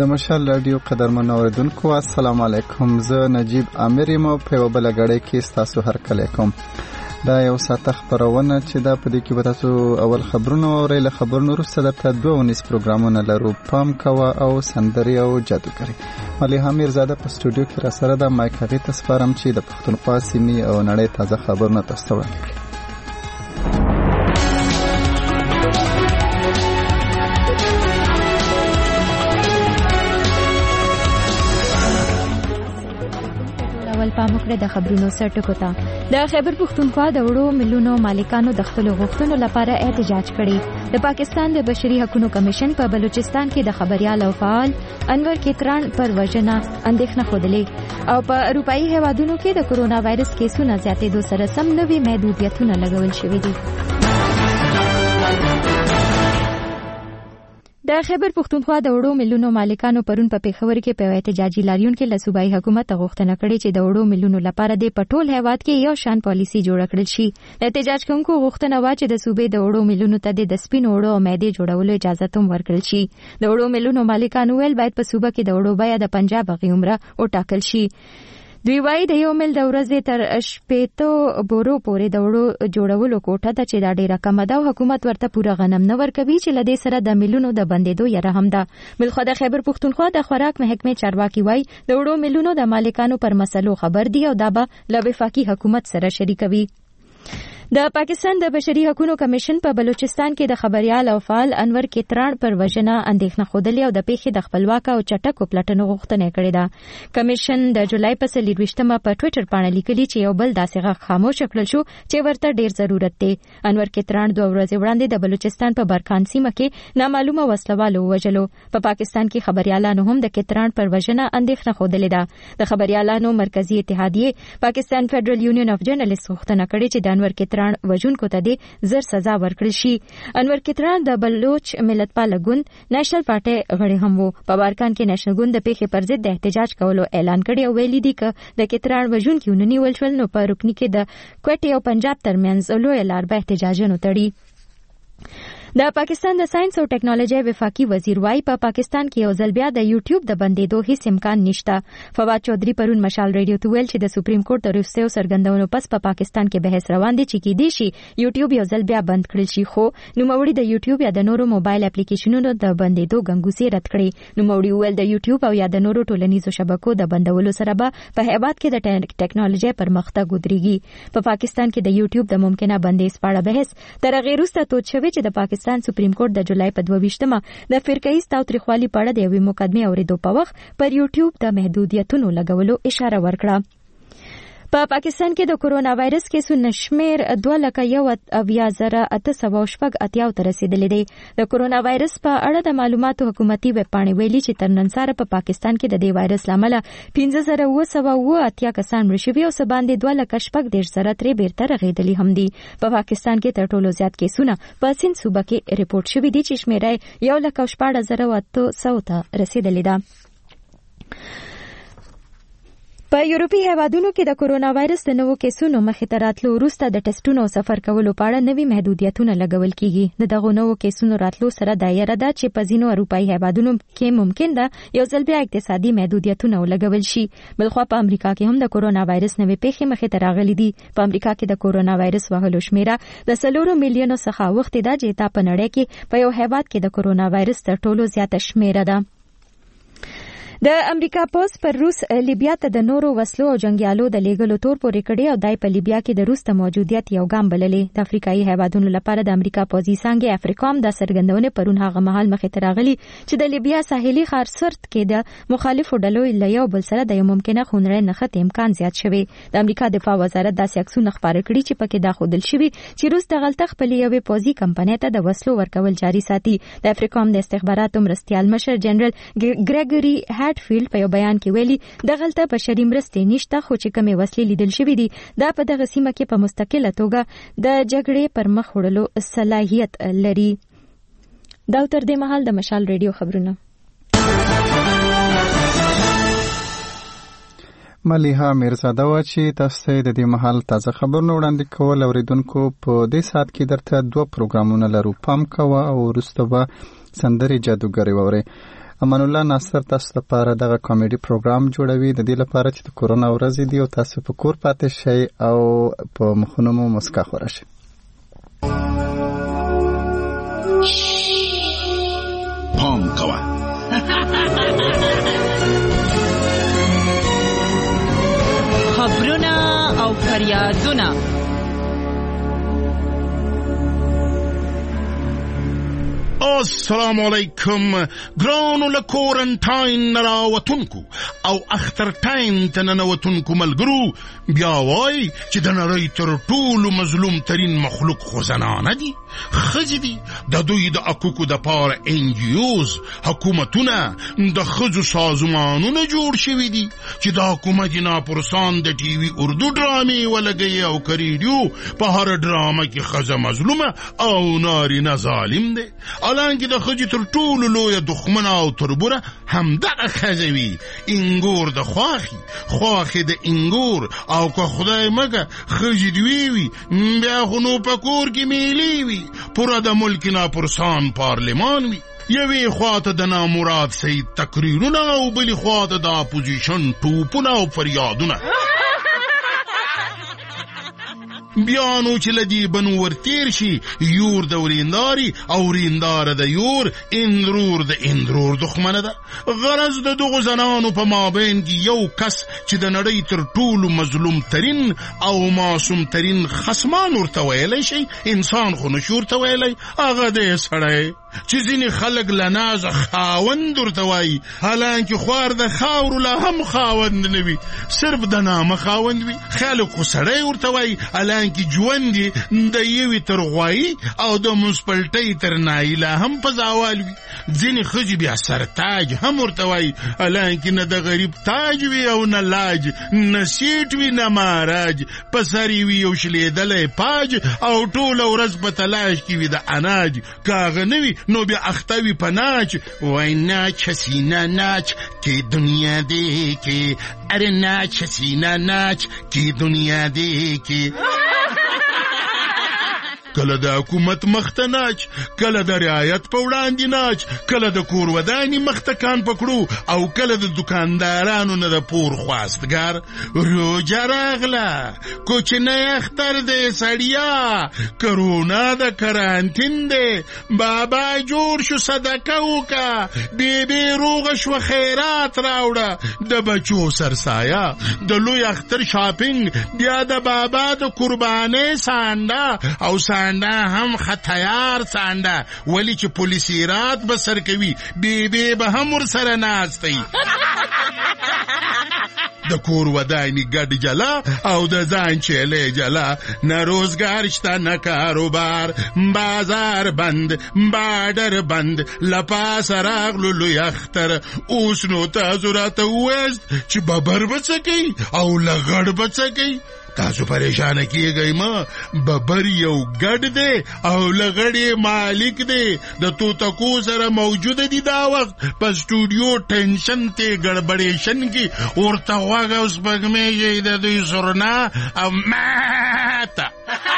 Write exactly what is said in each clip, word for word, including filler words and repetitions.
د مشال رادیو قدرمن اوریدونکو السلام علیکم. زه نجیب امیر یم په یو بل غړی کې تاسو هر کله کوم. دا یو ساعت خبرونه چې دا په دې کې به تاسو اول خبرونه اورئ. له خبرونو وروسته درته دوه ونیس پروګرامونه لرو، پام کوه او سندري او جادوګري. ملیحه میرزاده په سټوډیو کې را سره ده. مایک هغې ته سپارم چې د پښتونخوا سیمې او نړۍ تازه خبرونه تاسو ته ورکړي. پاموکړه د خبرونو سرټکو ته. د خیبر پښتونخوا د وړو ملیونو مالکانو د خپل غوښتنو لپاره احتجاج کړي. د پاکستان د بشري حقوقو کمیشن په بلوچستان کې د خبريال او فعال انور کتران پر وژنه اندېښنه خوده او په اروپאי هیوادونو کې د کورونا وایرس کیسونو زیاتېدو سره سم نوي محدودیتونه لګول شوي دي. د خیبر پښتونخوا د وړو ملیونو مالکانو پرون په پیښور کې په احتجاجي لاریون کې له صوبایي حکومت غوښتنه کړې چې د وړو ملیونو لپاره د پټول هیواد کې یو شان پالیسي جوړ کړل شي. د احتجاج کوونکو غوښتنه وا چې د صوبې د وړو ملیونو ته د سپینو وړو او مېدې جوړولو اجازه هم ورکړل شي. د وړو ملیونو مالکانو ویل باید په صوبه کې د وړو بیه د پنجاب غي عمره او ټاکل شي. دوی وايي د یو مل د ورځې تر شپېته بورو پورې د وړو جوړولو کوټه ته چې دا ډیره کمه ده او حکومت ورته پوره غنم نه ورکوي چې لدې سره د ملیونو د بندېدو یره هم ده. بلخو د خیبر پښتونخوا د خوراک محکمې چارواکي وايي د وړو ملیونو د مالکانو پر مسلو خبر دي او دا به له وفاقي حکومت سره شریکوي. د پاکستان د بشري حقوقو کمیشن په بلوچستان کې د خبريال او فعال انور کتران پر وژنه اندېښنه خوده او د پیښې د خپلواک او چټکو پلټنو غوښتنه کړې ده. کمیشن د جولای په څلرویشتمه په ټوئیټر باندې لیکلي چې یو بل داسې غږ خاموش کړل شو چې ورته ډیر ضرورت دی. انور کتران دوه ورځې وړاندې د بلوچستان په برکان سیمه کې نامعلومه وسلوالو وژلو. په پاکستان کې خبريالانو هم د کتران پر وژنه اندېښنه خوده ده. د خبريالانو مرکزی اتحادیه پاکستان فدرل یونین اف جرنالیست غوښتنه کړې چې د انور کتران وژونکو ته دې زر سزا ورکړل شي. انور کتران د بلوچ ملت پال ګوند نېشنل پارټي غړی هم وو. په بارکان کې نېشنل ګوند د پیښې پر ضد د احتجاج کولو اعلان کړی او ویلي دي چې د کتران وژونکو ونیول شول نو په رکنی کې د کوټي او پنجاب ترمنځ لوی لار به احتجاجونه تړي. د پاکستان د ساينس او ټیکنالوژي وفاقي وزیر وايي په پاکستان کې یو ځل بیا د یوټیوب د بندېدو هیڅ امکان نشته. فواد چودھری پرون مشال رادیو ته ویل چې د سپریم کورټ د وروستیو سرګندونو پس په پاکستان کې بحث روان دي چې کې دي شي یوټیوب یو ځل بیا بند کړل شي، خو نوموړي د یوټیوب یا د نورو موبایل اپلیکیشنونو د بندېدو غنګوسې رد کړې. نوموړي ویل د یوټیوب او یا د نورو ټولنیزو شبکو د بندولو سره به په هیواد کې د ټیکنالوژي پرمختګ ودرېږي. په پاکستان کې د یوټیوب د ممکنه بندیز په اړه بحث تر هغه وروسته تود شوی چې د پاکستان سپریم کورټ د جولای په دوه ویشتمه د فرقه‌ای تاوتریخوالي په اړه د یوې مقدمې اورېدو په وخت پر یوټیوب د محدودیتونو لګولو اشاره ورکړه. په پا پاکستان کې د کورونا وایرس کیسونو شمیر دوه لکه یو اویا زره اته سوه شپږ اتیاو ته رسیدلی دی. د کورونا وایرس په اړه د معلوماتو حکومتي ویب پاڼې ویلي چې تر نن سره په پاکستان کې د دې وایرس لامل پنځه زره اوه سوه اوه اتیا کسان مړه شوي او څه باندې دوه لکه شپږ دېرش زره ترې بیرته رغېدلي هم دي. په پاکستان کې تر ټولو زیات کیسونه په سند صوبه کې ریپورټ شوي دي چې شمیر یې یو لکه شپاړس زره اته سوه ته رسیدلی ده. په یورپي هیوادونو کې د کورونا وایرس د نوو کیسونو مخې ته راتلو وروسته د ټسټونو او سفر کولو په اړه نوي محدودیتونه لګول کیږي. د دغو نوو کیسونو راتلو سره دا یره ده چې په ځینو اروپאי هیوادونو کې ممکن ده یو ځل بیا اقتصادي محدودیتونه ولګول شي. بلخو په امریکا کې هم د کورونا وایرس نوې پیښې مخې ته راغلي دي. په امریکا کې د کورونا وایرس وهلو شمیره د څلورو میلیونو څخه اوښتې ده چې دا په نړۍ کې په یو هیواد کې د کورونا وایرس تر ټولو زیاته شمیره ده. د امریکا پوز پر روس لیبیا ته د نورو وسلو او جنگیالو د لیږلو تور پورې کړی او دای په لیبیا کې د روس د موجودیت یو ګام بللې. د افریقایي هیوادونو لپاره د امریکا پوزي څانګې افریقام د سرګندونې پرون هغه مهال مخې ته راغلي چې د لیبیا ساحلي ښار سرت کې د مخالفو ډلو له یو بل سره د یو ممکنه خونړۍ نښتې امکان زیات شوی. د امریکا دفاع وزارت داسې عکسونه خپاره کړي چې پکې دا ښودل شوي چې روس د غلطه خپلې یوې پوزي کمپنۍ ته د وسلو ورکول جاري ساتي. د افریقام د استخباراتو مرستیال مشر جنرال ګریګوري هاټفیلډ په یو بیان کې ویلي د غلطه بشري مرستې نشته، خو چې کومې وسلې لیدل شوي دي دا په دغه سیمه کې په مستقله توګه د جګړې پر مخ وړلو صلاحیت لري. دا تر دې مهال د مشال رادیو خبرونه. ملیحه میرزاده و چې تاسو ته د دې مهال تازه خبرونه وړاندې کول. اوریدونکو په دې ساعت کې درته دوه پروګرامونه لرو، پام کوه او وروسته به سندرې جادوګري واورئ. امان الله ناصر تاسو لپاره دغه کامیډي پروګرام جوړوي د دې لپاره چې د کورونا ورځې دی او تاسو په کور پاتې شئ او په مخونو مو مسکا خوره شي. پام کوه خبرونه او فریادونه. السلام علیکم ګرانو له کورنټاین نه راوتونکو او اخترټاین ته ننوتونکو ملګرو، بیا وای چې د نړۍ تر ټولو مظلوم ترین مخلوق خو زنانه دي، ښځې دي. د دوی د حقوقو دپاره ان جی اوز، حکومتونه، د ښځو سازمانونه جوړ شوي دي چې د حکومت ناپرسان د ټي وي اردو ډرامې ولګوي او که ریډیو په هره ډرامه کې ښځه مظلومه او نارینه ظالم دی. حالانکه د ښځې تر ټولو لویه دښمنه او تربوره همدغه ښځه وي. انګور د خواښي، خواښې د انګور، او که خدای مګه ښځې دوی وي بیا خو نو په کور کې میلې وي. پوره د ملک ناپرسان پارلمان وي. یوې خواته د نامراد سید تقریرونه او بلې خواته د اپوزیشن ټوپونه او فریادونه. بیا نو چې لدی بنو ورتیر شي یور د ورینداري او وریندار د یور، اندرور د اندرور دښمنه ده. غرض د دغو زنانو په مابین کې یو کس چې د نړۍ تر ټولو مظلوم ترین او معصوم ترین خصمان ورته ویلی شي، انسان خو نشي ورته ویلی، هغه دی سړی چې ځینې خلک له نازه خاوند ورته وایي، حالانکه خوار د خاورو لا هم خاوند نه وي، صرف د نامه خاوند وي. خلک خو سړی ورته وایي، حالانکه ژوند یې د یوې تر غوایي او د منسپلټۍ تر نایي لا هم په زوال وي. ځینې ښځې بیا سرتاج هم ورته وایي، حالانکه نه د غریب تاج وي او نه لاج، نه سیټ وي نه ماراج، په سر یې وي یو شلېدلی پاج او ټوله ورځ په تلاش کې وي د اناج. که هغه نه وي نو بیا اخته وي په ناچ. وای ناچ حسینه ناچ که دنیا دی که، اره ناچ حسینه ناچ که دنیا دی که. کله د حکومت مخته ناچ، کله د رعایت په وړاندې ناچ، کله د کور ودانې مخته کان پکړو او کله د دکاندارانو نه د پور خواستګار. روجه راغله، کوچنی اختر دی سړیا، کرونا د کرانتین دی، بابا جوړ شو صدقه وکه، بیبي روغه شوه خیرات راوړه، د بچو سرسایه، د لوی اختر شاپینګ، بیا د بابا د قربانۍ سانده او سانده هم خطیار سانده، ولی چې پولیسی رات به سر کوي بیبي به هم ورسره ناستی. د کور ودانې ګډ جلا او د ځان چیلې جلا، نه روزګار شته نه کاروبار، بازار بند باډر بند، لپاسه راغلو لوی اختر. اوس نو تاسو راته ووایاست چې ببر به څه کوي او لغړ به څه کوي. تاسو پریشانه کیږئ ما، ببر یو ګډ دی او لغړې مالک دی، د توتکو سره موجود دی دا وخت په سټوډیو ټینشن ته ګړبړېشن کې ورته غوږ او سپږمې د دوی سرنا او ماته.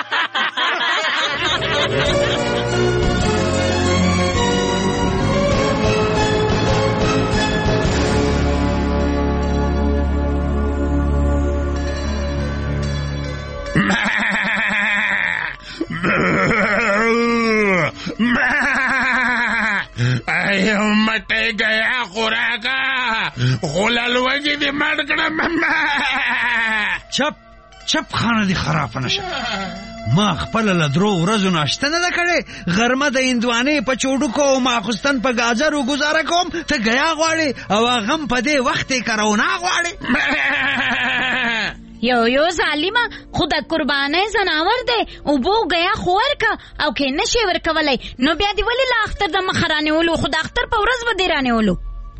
ایو مٹے گیا خوراکا غلال وگی دی مڑکڑا مما. چپ چپ خانه دی خراب نشه. ما خپل له درو ورځو ناشته نه ده کړې، غرمه د هندوانې په چوډوکو او ماخستن په ګاجرو گزاره کوم، ته گیا غواړې او هغه هم په دې وخت یې کرونا غواړې. یو یو ظالمه، خو د قربانۍ زناور دی، اوبو گیا خو ورکه او که نشي ورکولی نو بیا دې ولې له اختر د مخه رانیولو، خو د اختر په ورځ به دې رانیولو.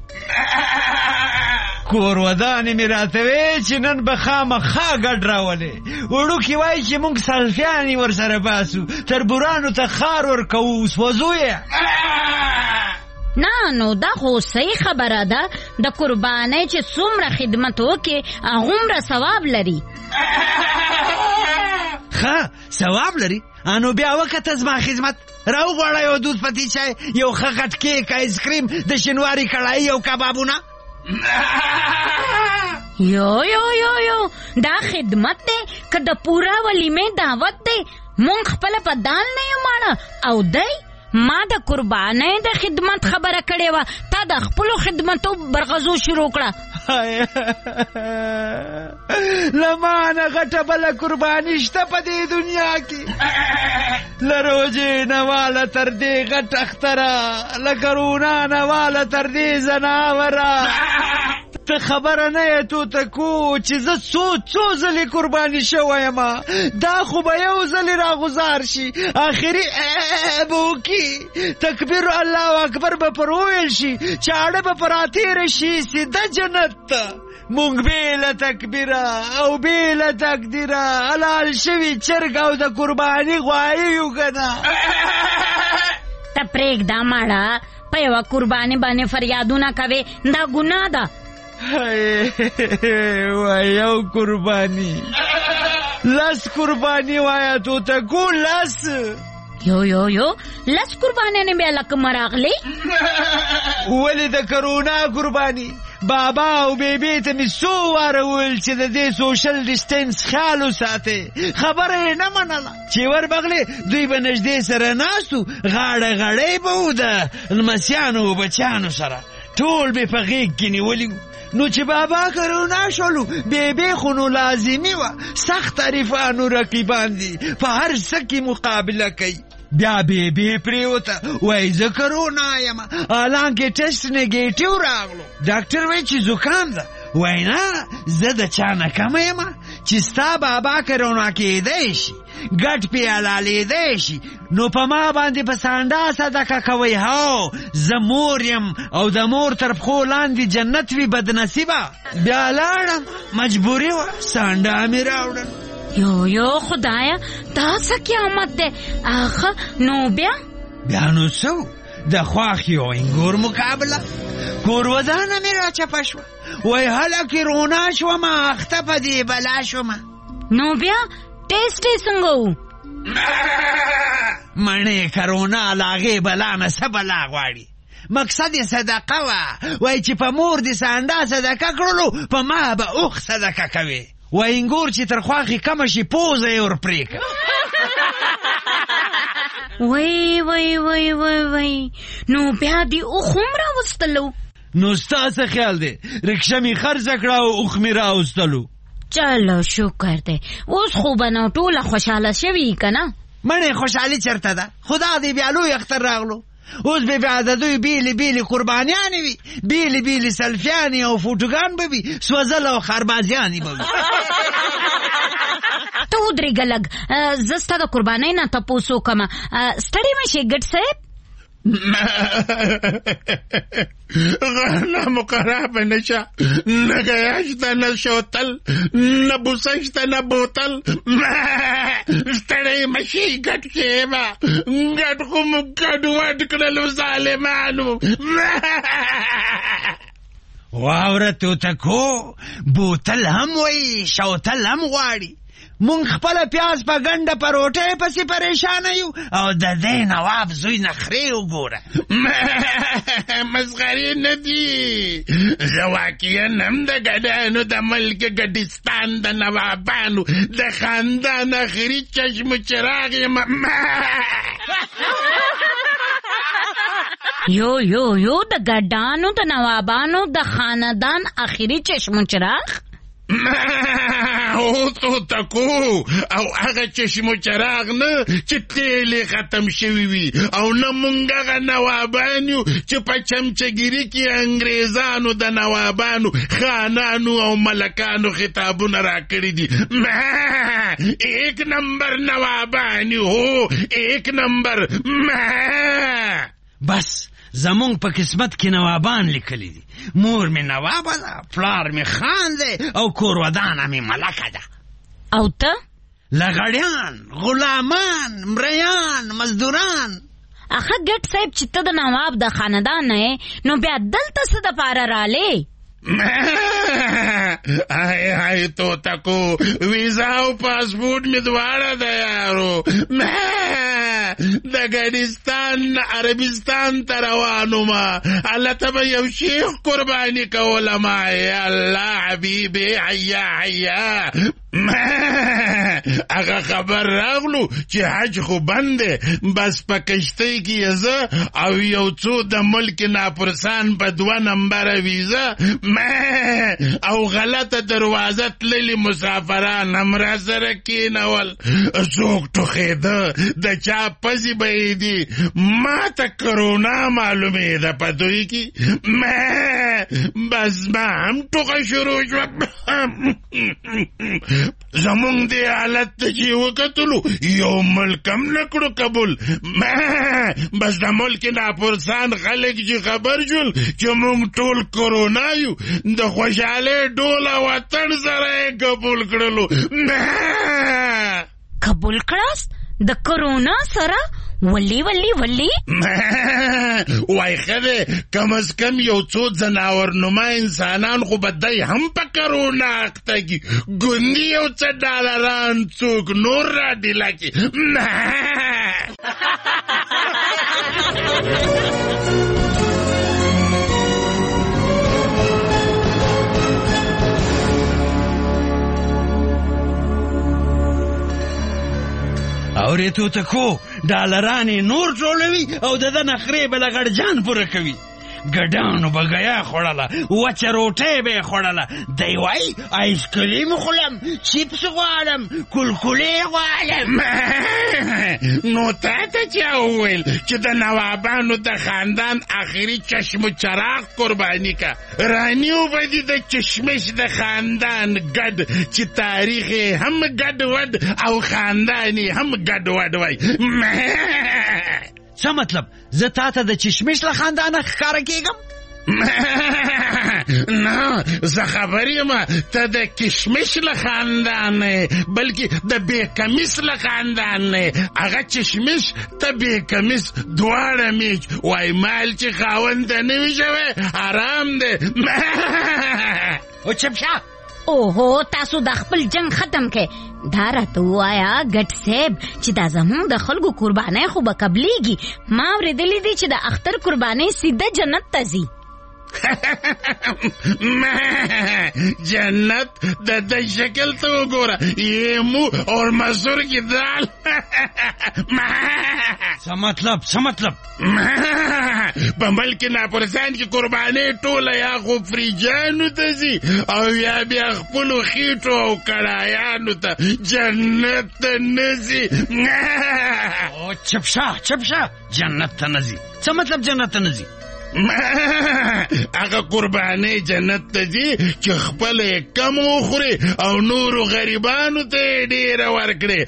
کور ودانې مې راته وې چې نن به خامخا ګډ راولې، وړوکي وایي چې موږ سلفیانې ورسره باسو، تربورانو ته خار ورکوو، سوځو یې. نه نو دا خو صحیح خبره ده، د قربانۍ چې څومره خدمت وکړي هغومره ثواب لري. ښه ثواب لري. انو بیا وکته زما خدمت، راوغواړه یو دود پتی چای، یو ښه غټ کیک، آیس کریم، د شینواري کړایي او کبابونه. یو یو یو یو دا خدمت دی که د پورا ولیمې دعوت دی؟ مونږ خپله په دال نه یو ماړه او دی ما د قربانۍ د خدمت خبره کړې وه، تا د خپلو خدمتو برغزو شروع کړه. له ما نه غټه بله قرباني شته په دې دنیا کې؟ له روژې نه واله تر دې غټ اختره، له کرونا نه واله تر دې زناوره. ته خبره نه یې توتکو چې زه څو څو ځلې قرباني شوی یم، دا خو به یو ځلې راغوزار شي، آخري به وکي، تکبیر الله اکبر به پر وویل شي، چاړه به پر راتېره شي سیده جنت ته. مونږ بېله تکبیره او بېله تقدیره حلال شوي چرګ او د قرباني غوایي یو که نه. ته پرېږده ماړه، په یوه قرباني باندې فریادونه کوې، دا ګناه ده. وای یو قربانی، لس قربانی وایا توتکو، لس. یو یو یو لس قربانی نه بیا لکه مراغلی. ولی د کرونا قربانی بابا او بیبی ته می سو واره ویل چې د دې سوشل ډیسټنس خیال وساتئ، خبره یې نه منله. چې وربغلې دوی به نږدې سره ناستو، غاړه غړۍ به و د لمسیانو او بچیانو سره، ټول به په غېږ کې نیولي وو. نو چې بابا کرونا شولو، بیبی خو نو لازمي وه، سخت تعریفانو رقیبان دي، په هر څه کې مقابله کوي. بیا بیبی پریوته وای زه کرونا یم، حالانکه ټسټ نیگیټیو راغلو. ډاکټر وای چې زکام ده، وای نه زه د چا نه کمه یم چې ستا بابا کرونا کېدی شي، ګټ پې حلالېدی شي، نو په ما باندې په سانډا صدقه کوئ. هو زه مور یم او د مور تر پښو لاندې جنت وي بدنصیبه. بیا لاړم، مجبوري وه، سانډا مې راوړل. یو یو خدایا دا څه قیامت دی؟ آخه نو بیا بیا نو څه د خواښې او انګور مقابله. کور ودانه مې راچپه شوه، وای هله کې رونا شومه، اخته په دې بلا شومه. نو بیا ټیسټ یې څنګه و؟ مڼې کرونا له هغې بلا نه څه بلا غواړي؟ مقصد یې صدقه وه، وای چې په مور دې سانډا صدقه کړلو، په ما به اوښ صدقه کوې. وای انګور چې تر خواښې کمه شي پوزه یې ورپرېږه. وای وای وای وای وای نو بیا دې اوښ هم راوستلو؟ نو ستا څه خیال دی؟ رکشه مې خرڅه کړه او اوښ مې راوستلو. چلو شکر دی، اوس خو به نو ټوله خوشحاله شوي که نه؟ مړې خوشحالي چېرته ده؟ خدا دې بیا لوی اختر راغلو، اوس به بیا د دوی بیلې بیلې قربانیانې وي، بیلې بیلې سلفیانې او فوټوګان به وي، سوځل او خربازیانې به وي. ته ودرېږه لږ، زه ستا د قربانۍ نه تپوس وکړم. ستړی مه شې ګډ صاحب؟ غنمو خراب نشه، نه گیا شته، نه شوتل، نه بوسه شته، نه بوتل. ستړی مه شي ګډ صاحبه، ګډ خو مو ګډوډ کړلو ظالمانو. واوره توتکو، بوتل هم وایي، شوتل هم غواړي. مونږ خپله پیاز په ګنډه پروټۍ پسې پریشانه یو، او د دې نواب زوی نخرې وګوره. مسخرې نه دي، زه واقعا هم د ګډانو د ملک ګډستان د نوابانو د خاندان اخري چشم و چراغ یم. یو یو یو د ګډانو د نوابانو د خاندان اخري چشم و چراغ؟ او توتکو، او هغه چشم و چراغ نه چې تیل ختم شوي وي، او نه مونږ هغه نوابان یو چې په چمچهګیري کې انګریزانو د نوابانو خانانو او ملکانو خطابونه راکړي دي. ایک نمبر نوابان یو، هو ایک نمبر. بس زمونږ په قسمت کې نوابان لیکلی دي. مور مې نوابه ده، پلار مې خان دی، او کور ودانه مې ملکه ده. او ته؟ لغړیان، غلامان، مریان، مزدوران. اخه ګټ صاحب چې ته د نواب د خاندان نه یې، نو بیا دلته څه دپاره رالې؟ های های توتکو ویزا او پاسپورت می دواړه د یارو د ګډستان عربستان ته روانو ما الله ته به یو شیخ قرباني کولما یا الله حبیبي حیا حیا هغه خبر راغلو چې حج خو بنده بس په کشتۍ کې زه او یو څو د ملک ناپرسان په دوه نمبره ویزا او غلطه دروازه تللي مسافران هم را سره کېنول څوک ټوخېده د چا پزې به یې دي ما ته کرونا معلومېده په دوی کې بس ما هم ټوخه شروع شوه زمونږ دې حالت ته چې وکتلو یو ملک هم نه کړو قبول بس د ملک ناپرسان خلک چې خبر شول چې مونږ ټول کرونا یو د خوشحالۍ ډوله وطن سره یې قبول کړلو قبول کړاست د کرونا سره ولی ولی ولی وای خده کم از کم یو څو ځناور نما انسانان خو بدای هم په کرونا اختگی ګوندی یو څه ډالران څوک نور را دی لکی اورې توتکو ډالرانې نور ټولوي او د ده نخرې به له غړجان پوره کوي ګډانو به ګیا خوړله وچه روټۍ به یې خوړله دی وایي آیسکریم خورم چیپس غواړم کلکلې غواړم نو تا ته چا وویل چې د نوابانو د خاندان آخري چشم و چراغ قرباني که رانیو به دي د چشمش د خاندان ګډ چې تاریخ هم ګډ وډ او خاندان هم ګډ وډ وای څه مطلب زه تا ته د چشمش له خاندانه ښکاره کېږم نه زه خبر یم ته د کشمش له خاندان نه بلکې د بې کمیس له خاندان نه هغه چشمش ته بې کمیس دواړه میچ وای مال چې خاوند ته نه وي شوی حرام دی او چپ شه اوهو تاسو د خپل جنگ ختم کې دا راته ووایه ګټ صاحب چې دا زموږ د خلکو قربانۍ خو به قبلیږي ما اورېدلی دی چې د اختر قربانۍ سیده جنت ته ځي جنت د د شکل ته وګوره یمو اور مسور کی دال څه مطلب څه مطلب په ملک ناپرسان کې قربانۍ ټوله یا خو فریجانو ته ځي او یا بیا خپلو خیټو او کړایانو ته جنت ته نه ځي او چپ شه چپ شه جنت ته نه ځي څه مطلب جنت ته نه ځي هغه قربانۍ جنت ته ځي چې خپله یې کم وخوري او نورو غریبانو ته یې ډېره ورکړي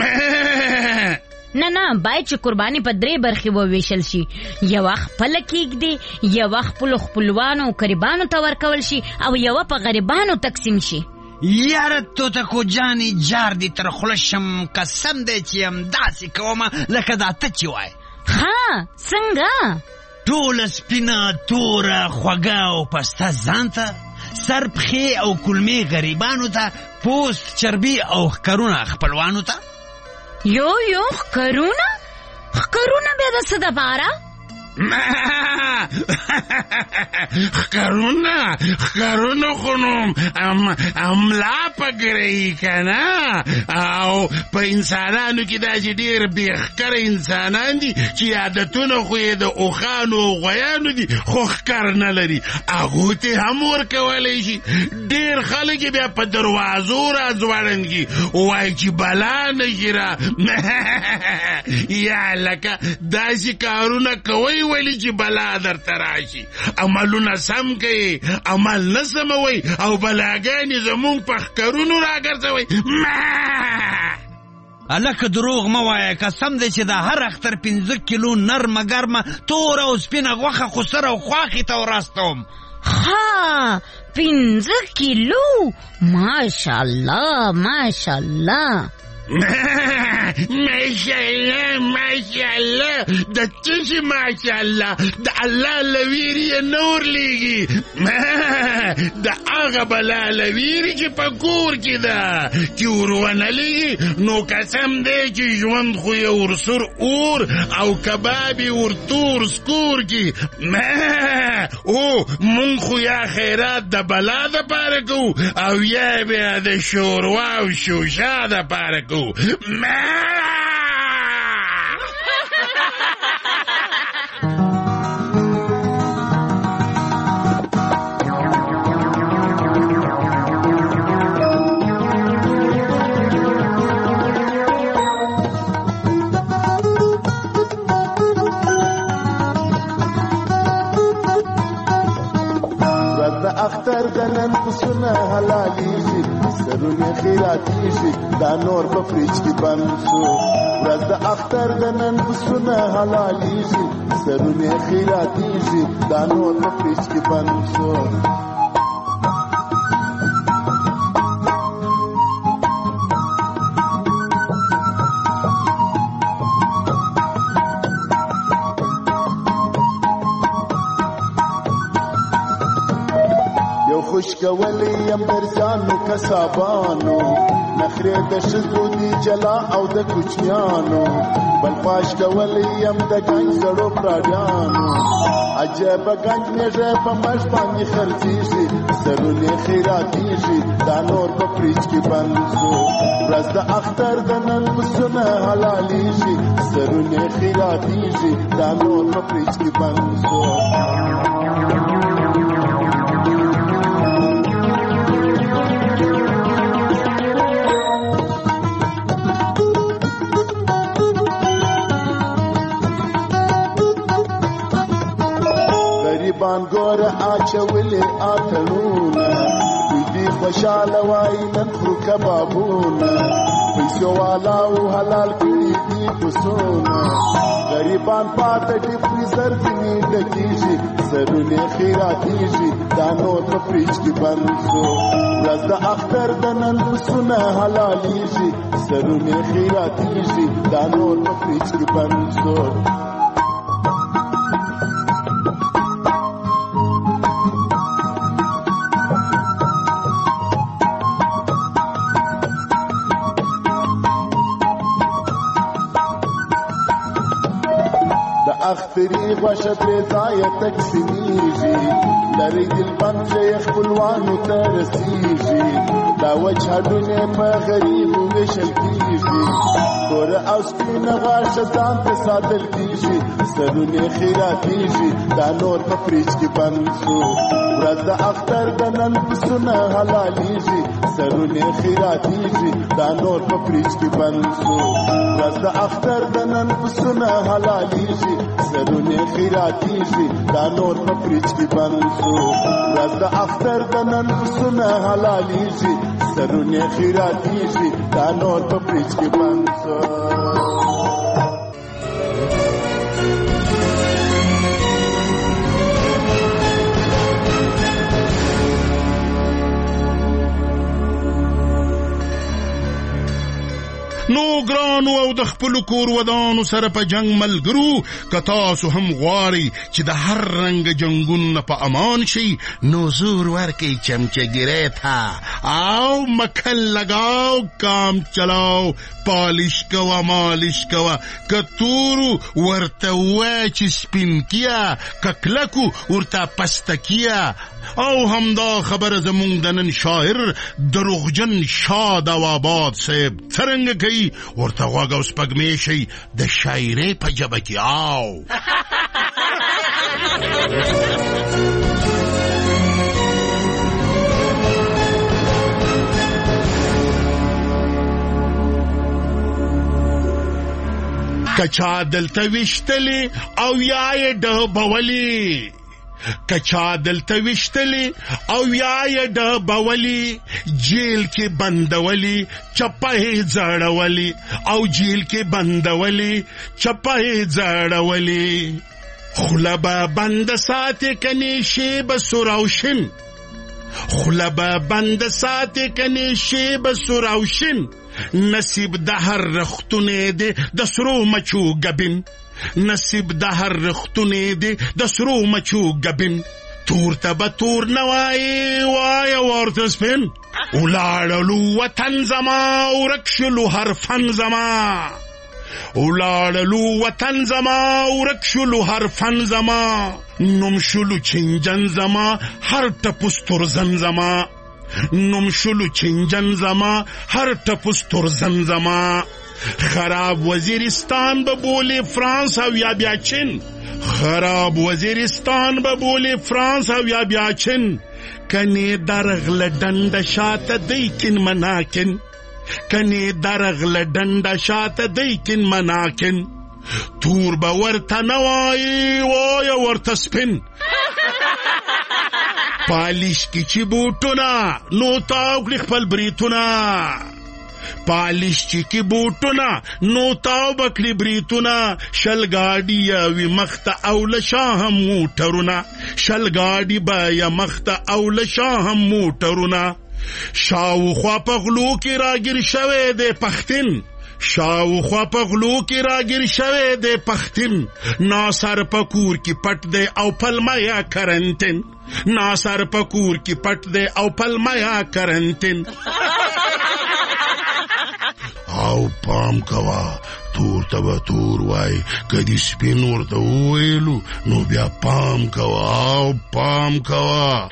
نه نه باید چې قرباني په درې برخې وویشل شي یوه خپله کیږدي یوه خپلو خپلوانو او قریبانو ته ورکول شي او یوه په غریبانو تقسیم شي یاره توتکو جانې جار دي تر خوله شم قسم دی چې همداسې کومه لکه دا ته چې وایې ها څنګه ټوله سپینه توره خوږه او پسته ځان ته سر پښې او کلمې غریبانو ته پوست چربي او ښکرونه خپلوانو ته یو یو ښکرونه ښکرونه بیا د څه دپاره ښکرونه ښکرونه خو نو املا پګرهي که نه او په انسانانو کې داسې ډېر بېښکره انسانان دي چې عادتونه خو یې د اوښانو او غویانو دي خو ښکر نه لري هغو ته هم ورکولی شي ډېر خلک یې بیا په دروازو را ځوړندګي وایي چې بلا نه شي را یا لکه داسې کارونه کوئ ولی چې بلا در تراشي عملونه سم کوي عمل نه سموي او بلاګانې زمونږ په ښکرونو راګرځوي هلکه دروغ مه وایه قسم دی چې د هر اختر پنځه کیلو نرمه ګرمه توره او سپینه غوښه خو سره او خواښې ته وراستوم ها پنځه کیلو ماشاءالله ماشاءالله ماشاءالله ماشاءالله د چشي ماشاءالله د الله لویری نور لیگی د آغا بلا لویری چی پا کور کی دا چی ورونه لیگی نو قسم دی چی جوند خوی ورسر اور او کبابی ورطور سکور کی او من خویا خیرات د بلا دا پارکو او یا بیا د شوروا و شوشا دا پارکو اختر دنن پسونه حلالیږي سرونه خیراتیږي دا نور په فریج کې بند شو ورځ د اختر دنن پسونه حلالیږي سرونه خیراتیږي دا نور په فریج کې بند شو خوشکولی یم درزانو کسابانو نخری د شزو دی جلا او د کوچیانو بل پاش کولی یم د گنج زړو پراډیانو عجب گنج میږه په مش باندې خرڅیږي سرونه خیراتیږي دا نور په فریج کې بند شو ورځ د اختر د نن پسونه حلالیږي سرونه خیراتیږي دا نور په فریج کې بند شو ګور اچولې اتلونه دوی خوشاله وای نن خو کبابونه پیسو والا او حلال کړي دي پسونه غریبان پاتې دي فریزر کې نیټه کیږي سرونه خیراتیږي دا نور په فریج کې بند شو ورځ د اختر د نن پسونه حلالیږي سرونه خیراتیږي دا نور په فریج کې بند شو اختری غوشه پرې ځایه تقسیمیږي لرې دلبند چې خپلوانو ته رسیږي دا وچ هډونه په غریبو ویشل کیږي تور او سپینه غاښه ځان ته ساتل کیږي سرونه خیراتیږي دا نور په فریج کې بند شو ورځ د اختر د نن پسونه حلالیږي سرونه خیراتیږي دا نور په فریج کې بند شو ورځ د اختر د نن پسونه حلالیږي سرونه خیراتیږي دا نور په فریج کې بند شو ورځ د اختر د نن پسونه حلالیږي سرونه خیراتیږي دا نور په فریج کې بند شو نو ګرانو او د خپل کور ودانو سره په جنگ ملګرو که تاسو هم غواړئ چې د هر رنګ جنگونو په امان شي نو زور ورکئ چمچه‌ګیرۍ ته او مکل لګاو کام چلاو پالش کوه مالش کوه که تورو ورته ووایه چې سپین کیه که کلکو ورته پسته کیه او همدا خبره زمونږ د نن شاعر دروغجن شاد او آباد صاحب څرنګه کوي ورته غوږ او سپږمې شي د شاعرۍ په ژبه کې آو کچا دلته وشتلی او یا یې ډبولی کچا دلته وشتلی او یا یې ډبولی جیل کې بندولی چپه زړولی او جیل کې بندولی چپه زړولی خوله به بند ساتې کنې شی به سوراوشن خوله به بند ساتې کنې شی به سوراوشن نصیب د هر رختونه دی د سرو مچو ګبین، نصیب د هر رختونه دی د سرو مچو ګبین. تور ته به تور نه وایي وایه ورته سپین، ولاړلو وطن زما ورک شلو هر فن زما، ولاړلو وطن زما ورک شلو هر فن زما، نوم شلو چنجن زما هر ټپوس ترزن زما، نوم شلو چنجن زما هر ټپوس ترزن زما. خراب وزیرستان به بولی فرانس او یا بیا چین، خراب وزیرستان به بولی فرانس او یا بیا چین. کنی درغل ډنډ شاته دیکن مناکن، کنی درغل ډنډ شاته دیکن مناکن. تور به ورته نه وایي وایه ورته سپین، پالیش کی چی بوټونه نو تاو کړي خپل بریتونه، پالیش چی کی بوټونه نو تاو بکړي بریتونه. شل ګاډي یوي مخته او له شا هم موټرونه، شل ګاډي به یا مخته او له شا هم موټرونه. شاوخوا په غلو کې راګیر شوی دی پښتین، شاوخوا په غلو کې راګیر شوی دی پښتین. ناصر په کور کې پټ دی او پلمه یا کرنتین، ناصر په کور کې پټ دی او پلمه یا کرنتین. او پام کوا تور ته به تور وای، کدی سپین ورته وویلو نو بیا پام کوا او پام کوا.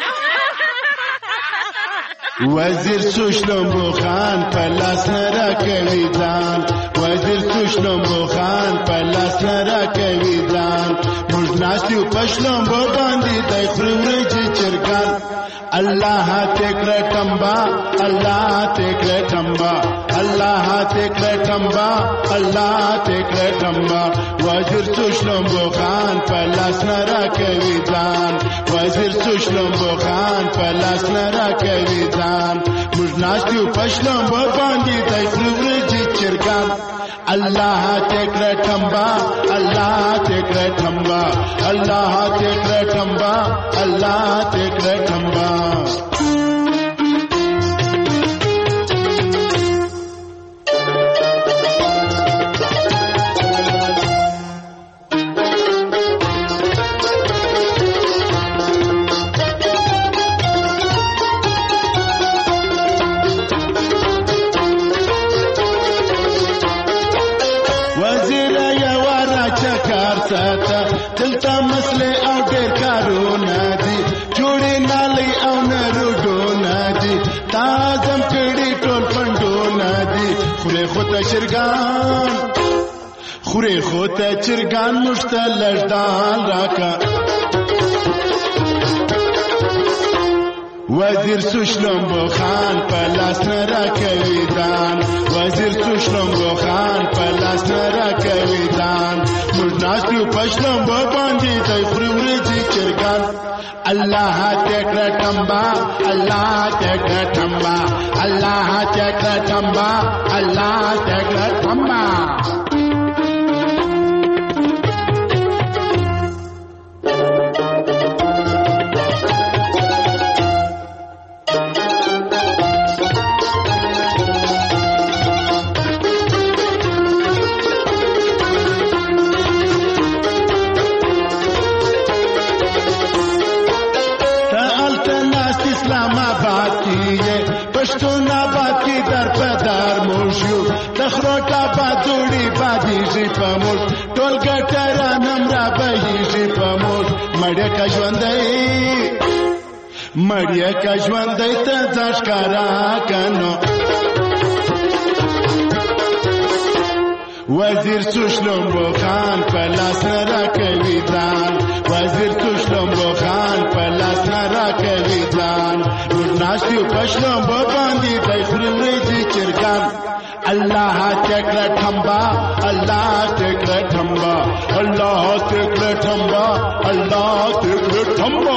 وزیر سوشلمبو خان په لاس نه راکوي ځان، وزیر سوشلمبو خان په لاس نه راکوي ځان. موږ ناست یو په شلمبو باندې دی خوري ورځې چرګان. الله ته کړه ټمبا، الله ته کړه ټمبا، الله ته کړه ټمبا، الله ته کړه ټمبا. وزیر سوشلمبو خان په لاس نه راکوي ځان، وزیر سوشلمبو خان په لاس نه راکوي ځان. موږ ناست یو په شلمبو باندې دی خوري ورځې چرګان. الله ته کړه ټمبا، الله ته کړه ټمبا، الله ته کړه ټمبا، الله ته کړه ټمبا. دلته مسلې او ډېر کارونه دي، جوړې نالۍ او نروډونه دي، تازم کړي ټول پنډونه دي. خورې خو ته چرګان، خورې خو ته چرګان، موږ ته لږ دال راکه. وزیر سوشلمبو خان په لاس نه راکوي ځان، وزیر سوشلمبو خان په لاس نه راکوي ځان. موږ ناست یو په شلمبو باندې دی خوري ورځې چرګان. الله ته کړه ټمبا، الله ته کړه ټمبا، الله ته کړه ټمبا، الله ته کړه ټمبا. پښتون آباد کی در پدار موشو، تخروټ آباد جوړي بادي شي په موږ، ټول ګټران هم را بهيږي په موږ. مړی که ژوندی، مړی که ژوندی ته ځان ښکارا کنو. وزیر سوشلمبو خان په لاس نه راکوي ځان، وزیر سوشلمبو خان په لاس نه راکوي ځان. موږ ناست یو په شلمبو باندې دی خوري ورځې چرګان. الله ته کړه ټمبا، الله ته کړه ټمبا، الله ته کړه ټمبا، الله ته کړه ټمبا.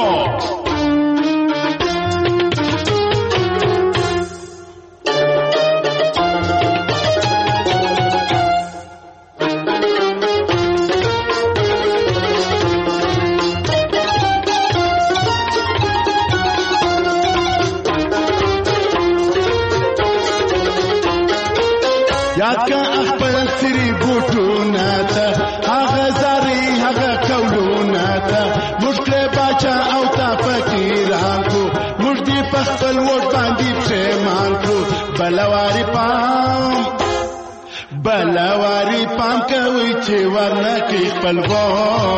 یاد کا خپل سری بوټونه ته هغه زاري هغه کولونه ته موږ کړه باچا او تا فقیران کو موږ دې په خپل وټ باندې پښېمان کو بلواري پام بلواري پام کوي چې ورنه کې خپل وو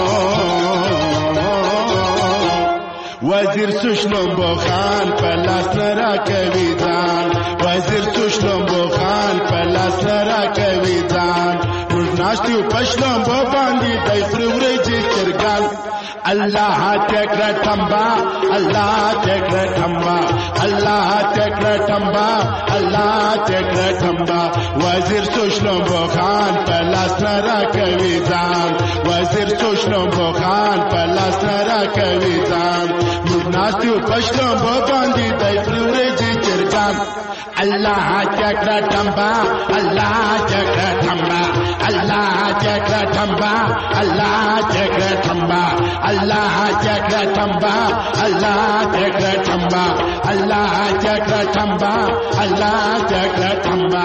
وزیر سوشلم بو خان پلاس نرا کوي ځان وزیر سوشلم بو خان پلاس نرا کوي ځان ورناشتو پښلم بو باندې دای پرورې چې چرګان الله تکړه تمبا الله تکړه تمبا الله تکړه تمبا الله تکړه تمبا وزیر سوشلم بو خان پلاس نرا کوي ځان وزیر سوشلم بو خان پلاس نرا کوي ځان ناستو پښلم بو باندې دای پرورې چې چرګان الله تکړه تمبا الله تکړه تمبا الله تکړه تمبا الله تکړه تمبا الله تکړه تمبا الله تکړه تمبا الله تکړه تمبا الله تکړه تمبا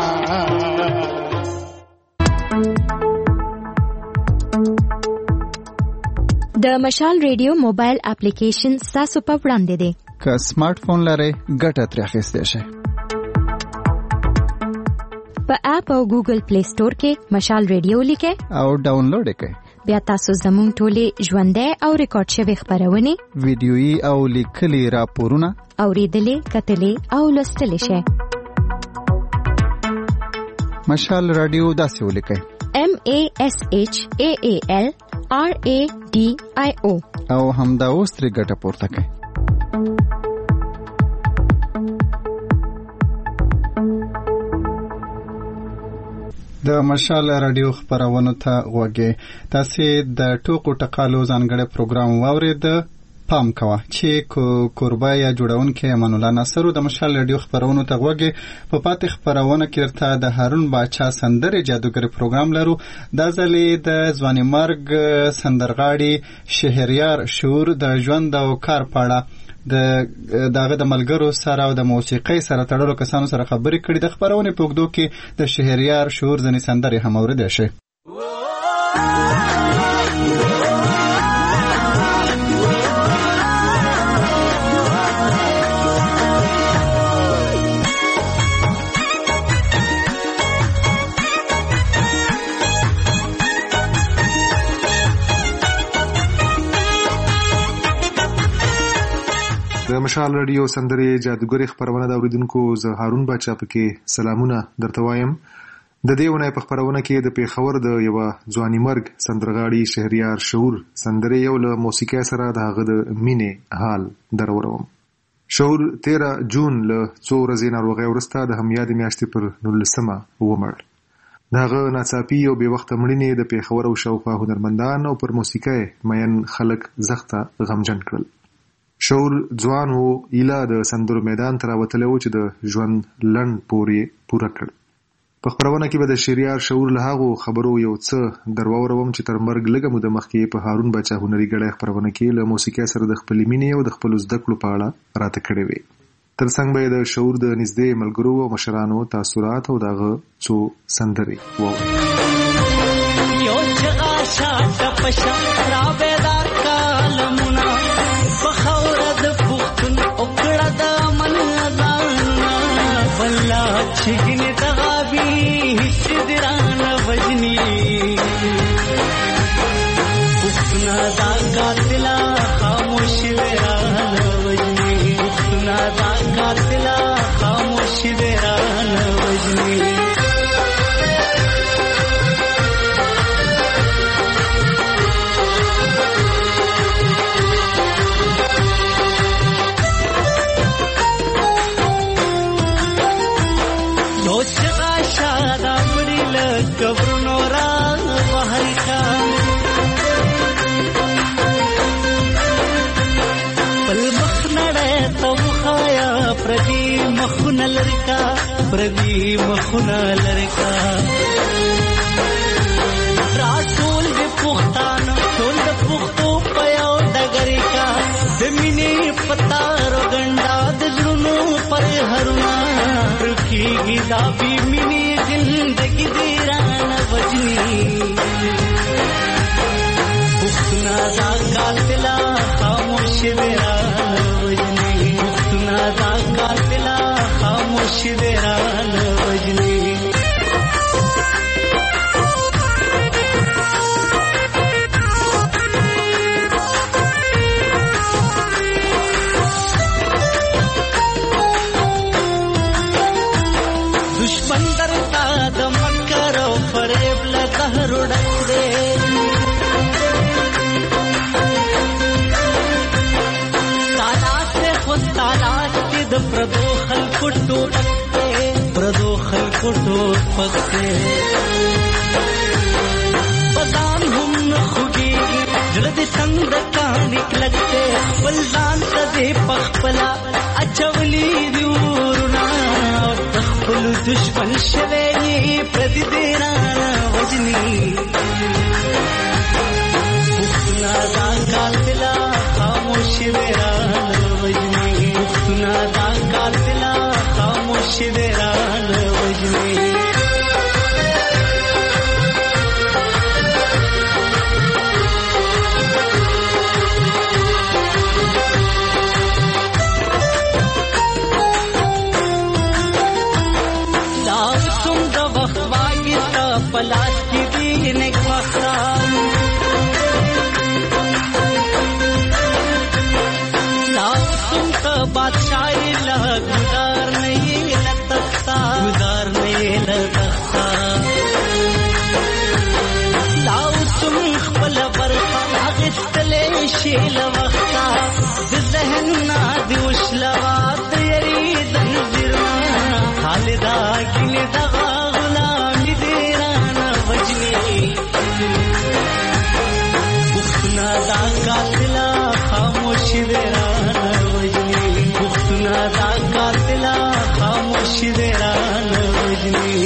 د مشال ریډیو موبایل اپلیکیشن تاسو په وړاندې دی که سمارټ فون لرئ ګټه ترې اخیستی شئ په اپ او ګوګل پلی سٹور کې مشال ریډیو لیکئ او ډاونلوډ یې کړئ بیا تاسو زموږ ټولې ژوندۍ او ریکارډ شوې خپرونې ویډیويي او لیکلي راپورونه اوریدلې کتلې او لوستلې شئ مشال رادیو داسې ولیکئ M A S H A A L R A D I O او همدا اوس ترې ګټه پورته کړئ د مشال رادیو خبرونو ته غوږی تاسو د ټوکو ټقالو ځانګړی پروګرام واورید پام کوه چې کوربه یا جوړونکي امان الله ناصر د مشال رادیو خبرونو ته غوږی په پاتې خبرونه کې ورته د هارون باچا سندرې جادوګر پروګرام لرو دا ځلې د ځواني مرګ سندرغاړي شهریار شعور د ژوند او کار پاړه د داغه د ملګرو سره او د موسیقۍ سره تړلو کسانو سره خبرې کړي د خبرونه په وګدو کې د شهریار شعور ځنې سندرې هم اوریدل شي د مشال رادیو سندرې جادوګري خبرونه د اوریدونکو زه هارون باچا پکې سلامونه درته وایم د دې ونې په خبرونه کې د پیښور د یو ځواني مرګ سندرغاړي شهریار شعور سندرې یو له موسیقۍ سره د هغه د مینې حال درورم شعور تیرہ جون له څو ورځې ناروغۍ وروسته د همیادې میاشتې پر نولسمه ومړ دغه ناڅاپي او بې وخته مړینې د پیښور او شاوخوا هنرمندان او پر موسیقۍ مین خلک زخته غمجن کړل شعور ځوان و ایله د سندرو میدان ته راوتلی و چې د ژوند لنډ پورې پوره کړ په خبرونه کې به د شهریار شعور له هغو خبرو یو څه درواوروم چې تر مرګ لږه موده مخکې په هارون باچا هنري ګړی خبرونه کې له موسیقۍ سره د خپلې مینې او د خپلو زده کړو په اړه راته کړې وې تر څنګ به د شعور د نږدې ملګرو او مشرانو تاثرات او دغه څو سندرې واورئ یو چې آشا ټپشا رابېدار کالمونه چگنی تغابی شدران وجنی افتنا دا قاتلا خاموش ویران وجنی افتنا دا قاتلا خاموش ویران وجنی کبرونو را بحر کا پل مخنڑے تو خایا پردی مخن لڑکا پردی مخن لڑکا راسول دے پختان ټول د پختو پیاو ډګری کا زمینی پتارو ګنڈا د زړونو پر هرنا رکیږي دا بی مینی زندگی دیرانه وجنی پختنا دا قاتلا خاموش دیرانه وجنی پختنا دا قاتلا خاموش دیرانه وجنی دشمن درتا د مکر او فریب له قهر وړاندې سالات خو سالات کې د پردو خلکو ټوټه پردو خلکو ټوټه بدان هم خوږي زړه دې څنګه کانې کلکته ولزان ته دې پخپلا اچولي دی ورنا خپل دشمن شوی پردی دیرانه وجنی پختنا دا قاتلا خاموش دیرانه وجنی پختنا دا قاتلا خاموش دیرانه وجنی پلاس کی دین ایک مخان لاؤ تم کا بادشاہی لگدار نہیں لتختا گزار نہیں لتختا لاؤ تم خپل برخا اغستلے شیل وقتا ذہن نادی وشلوات یری زنجرنا خالدہ گل دغا غلامی دیرانہ وجنی پختنا دا قاتلا خاموش دیرانہ وجنی پختنا دا قاتلا خاموش دیرانہ وجنی.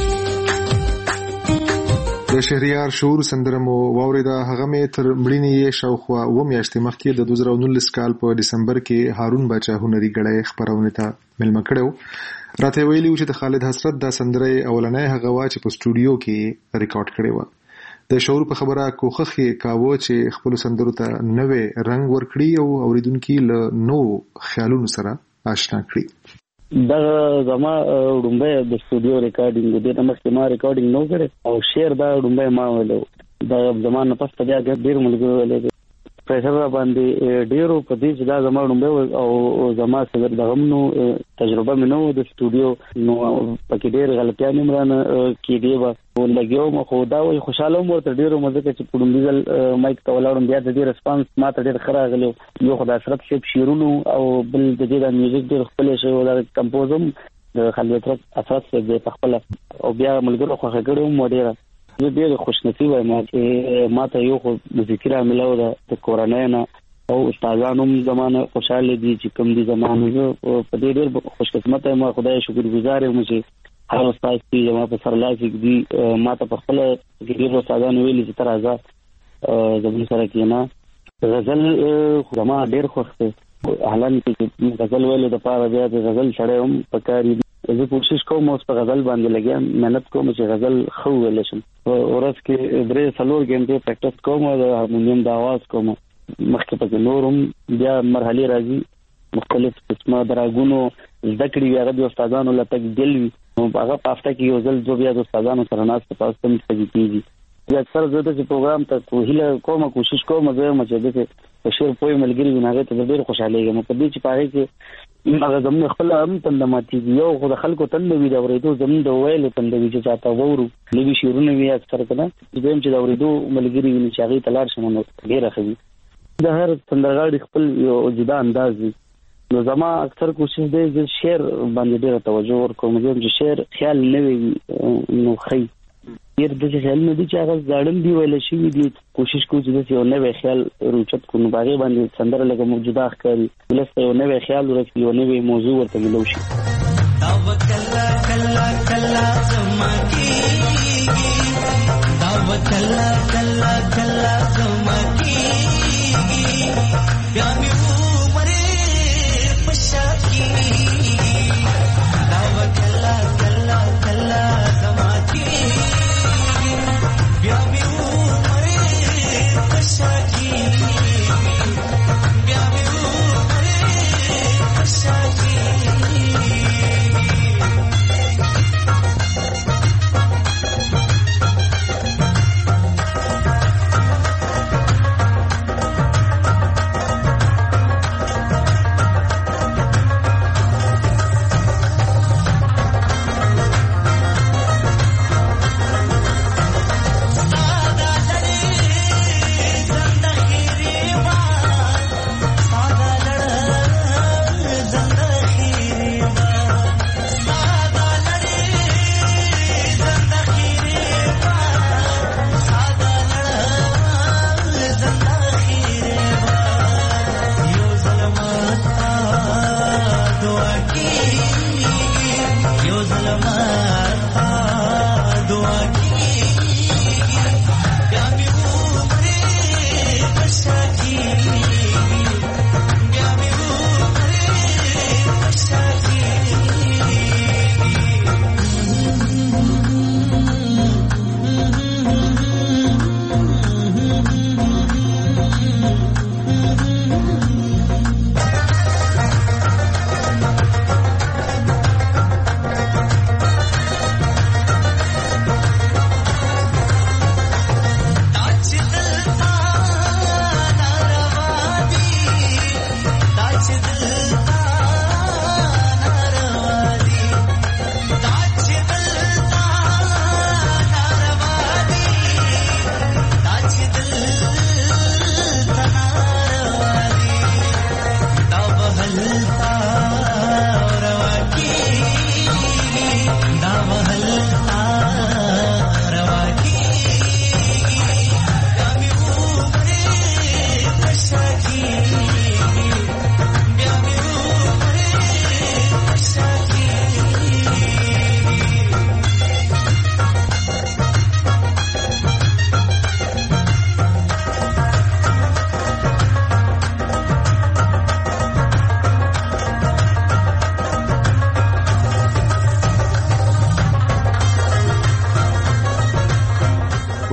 د شهریار شعور سندره مو واوریده. هغه مې تر مړینې یې شاوخوا اوه میاشتې مخکې د دوه زره نولس کال په ډسمبر کې هارون باچا هنري ګړی خپرونې ته مېلمه کړی و. راته ویلي و چې د خالد حسرت دا سندره اولنۍ هغه وه چې په سټوډیو کې ریکارډ کړې وه. د شعور په خبره کوښښ یې کاوه چې خپلو سندرو ته نوی رنګ ورکړي او اوریدونکي له نوو خیالونو سره آشنا کړي. دا زما ډومبه د سټوډیو ریکارډینګ د دې مخکې ما ریکارډینګ نو کړی او شعر دا ډومبه ما ویلو. دا زمانه پس ته بیا ډېر ملګرو ویلې پریشر را باندې ډېرو په دې چې دا زما ډومبه او زما سره د غمنو تجربه مې نو د سټوډیو نو پکې ډېر غلطیانې مرانه کې دی و لګیو مو خو دا وي خوشاله مو ته ډېر مزه کې چې پډومبیزل مایک ته ولاړم بیا د دې ریسپانس ما ته ډېر خره غلو. یو خدای سره شپ شیرونو او بل د دې د میوزیک ډېر خپل شی او د کمپوزم د خالد اساس د خپل او بیا ملګرو خو هغه مو ډېر زه ډېر خوشنصیب یم چې ما ته یو خو موسیقي را ملاو د کورنۍ نه او استادانو زمانه خوشاله دي چې کوم دي زمانه په دې ډېر خوش قسمت یم. خدای شکر گزار یم چې هر استاد چې زما په سر لاسک دي ما ته په خپل ډېر استادانو ویلي چې تر راځه زموږ سره کېنه. غزل زما ډېر خوښ دی حالان کې غزل ویلو دپاره بیا د غزل سړی هم پکار دي. زه کوشش کوم اوس په غزل باندې لګیا مهنت کوم چې غزل ښه وویلی شم. ورځ کې درې څلور ګنټې پریکټس کوم د هارمونیم د اواز کوم. مخکې پکې نور هم بیا مرحلې راځي مختلف قسمه د راګونو زده کړې وي هغه د استادانو له تقدیل وي نو هغه په هفته کې یو ځل زه بیا د استادانو سره ناست په استم څه کېږي. بیا اکثر زه د پروګرام ته هیله کوم کوشش کوم زه یم چې د شعر پوهې ملګري وي هغه ته ډېر خوشحالېږم په دې چې په هغې کې هغه زموږ خپله هم تنده ماتېږي. یو خو د خلکو تنده وي د اورېدو زموږ د ویلو تنده وي چې چاته واورو نوي شعرونه وي اکثر که نه دویم چې د اورېدو ملګري وي چې هغې ته لاړ شم نو ډېره ښه وي. د هر سندرغاړي خپل یو جدا انداز وي نو زما اکثر کوشش دی زه شعر باندې ډېره توجه ورکوم. زه چې شعر خیال نه وي نو ښه ډېر داسې خیال نه دي چې هغه زاړه دي ویلی شوي دي. کوشش کوو چې داسې یو نوی خیال روچت کړو نو په هغې باندې سندره لکه موږ جدا ښکاري ولس ته یو نوی خیال ورسي یو نوی موضوع ورته ملو شي. دا به کله کله کله زما کېږي دا به کله کله کله زما کېږي بیا مې عمرې په شا کېږي دا به کله کله کله زما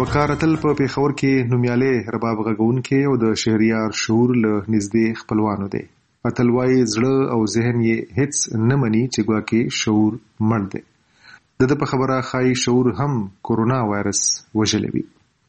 وقار اتل په پیښور کې نومیاله رباب غږونکي او د شهریار شعور له نږدې خپلوانو دی. اتل وايي زړه او ذهن یې هیڅ نه مني چې ګواکې شعور مړ دی. د ده په خبره ښایي شعور هم کورونا وایرس وژلی وي.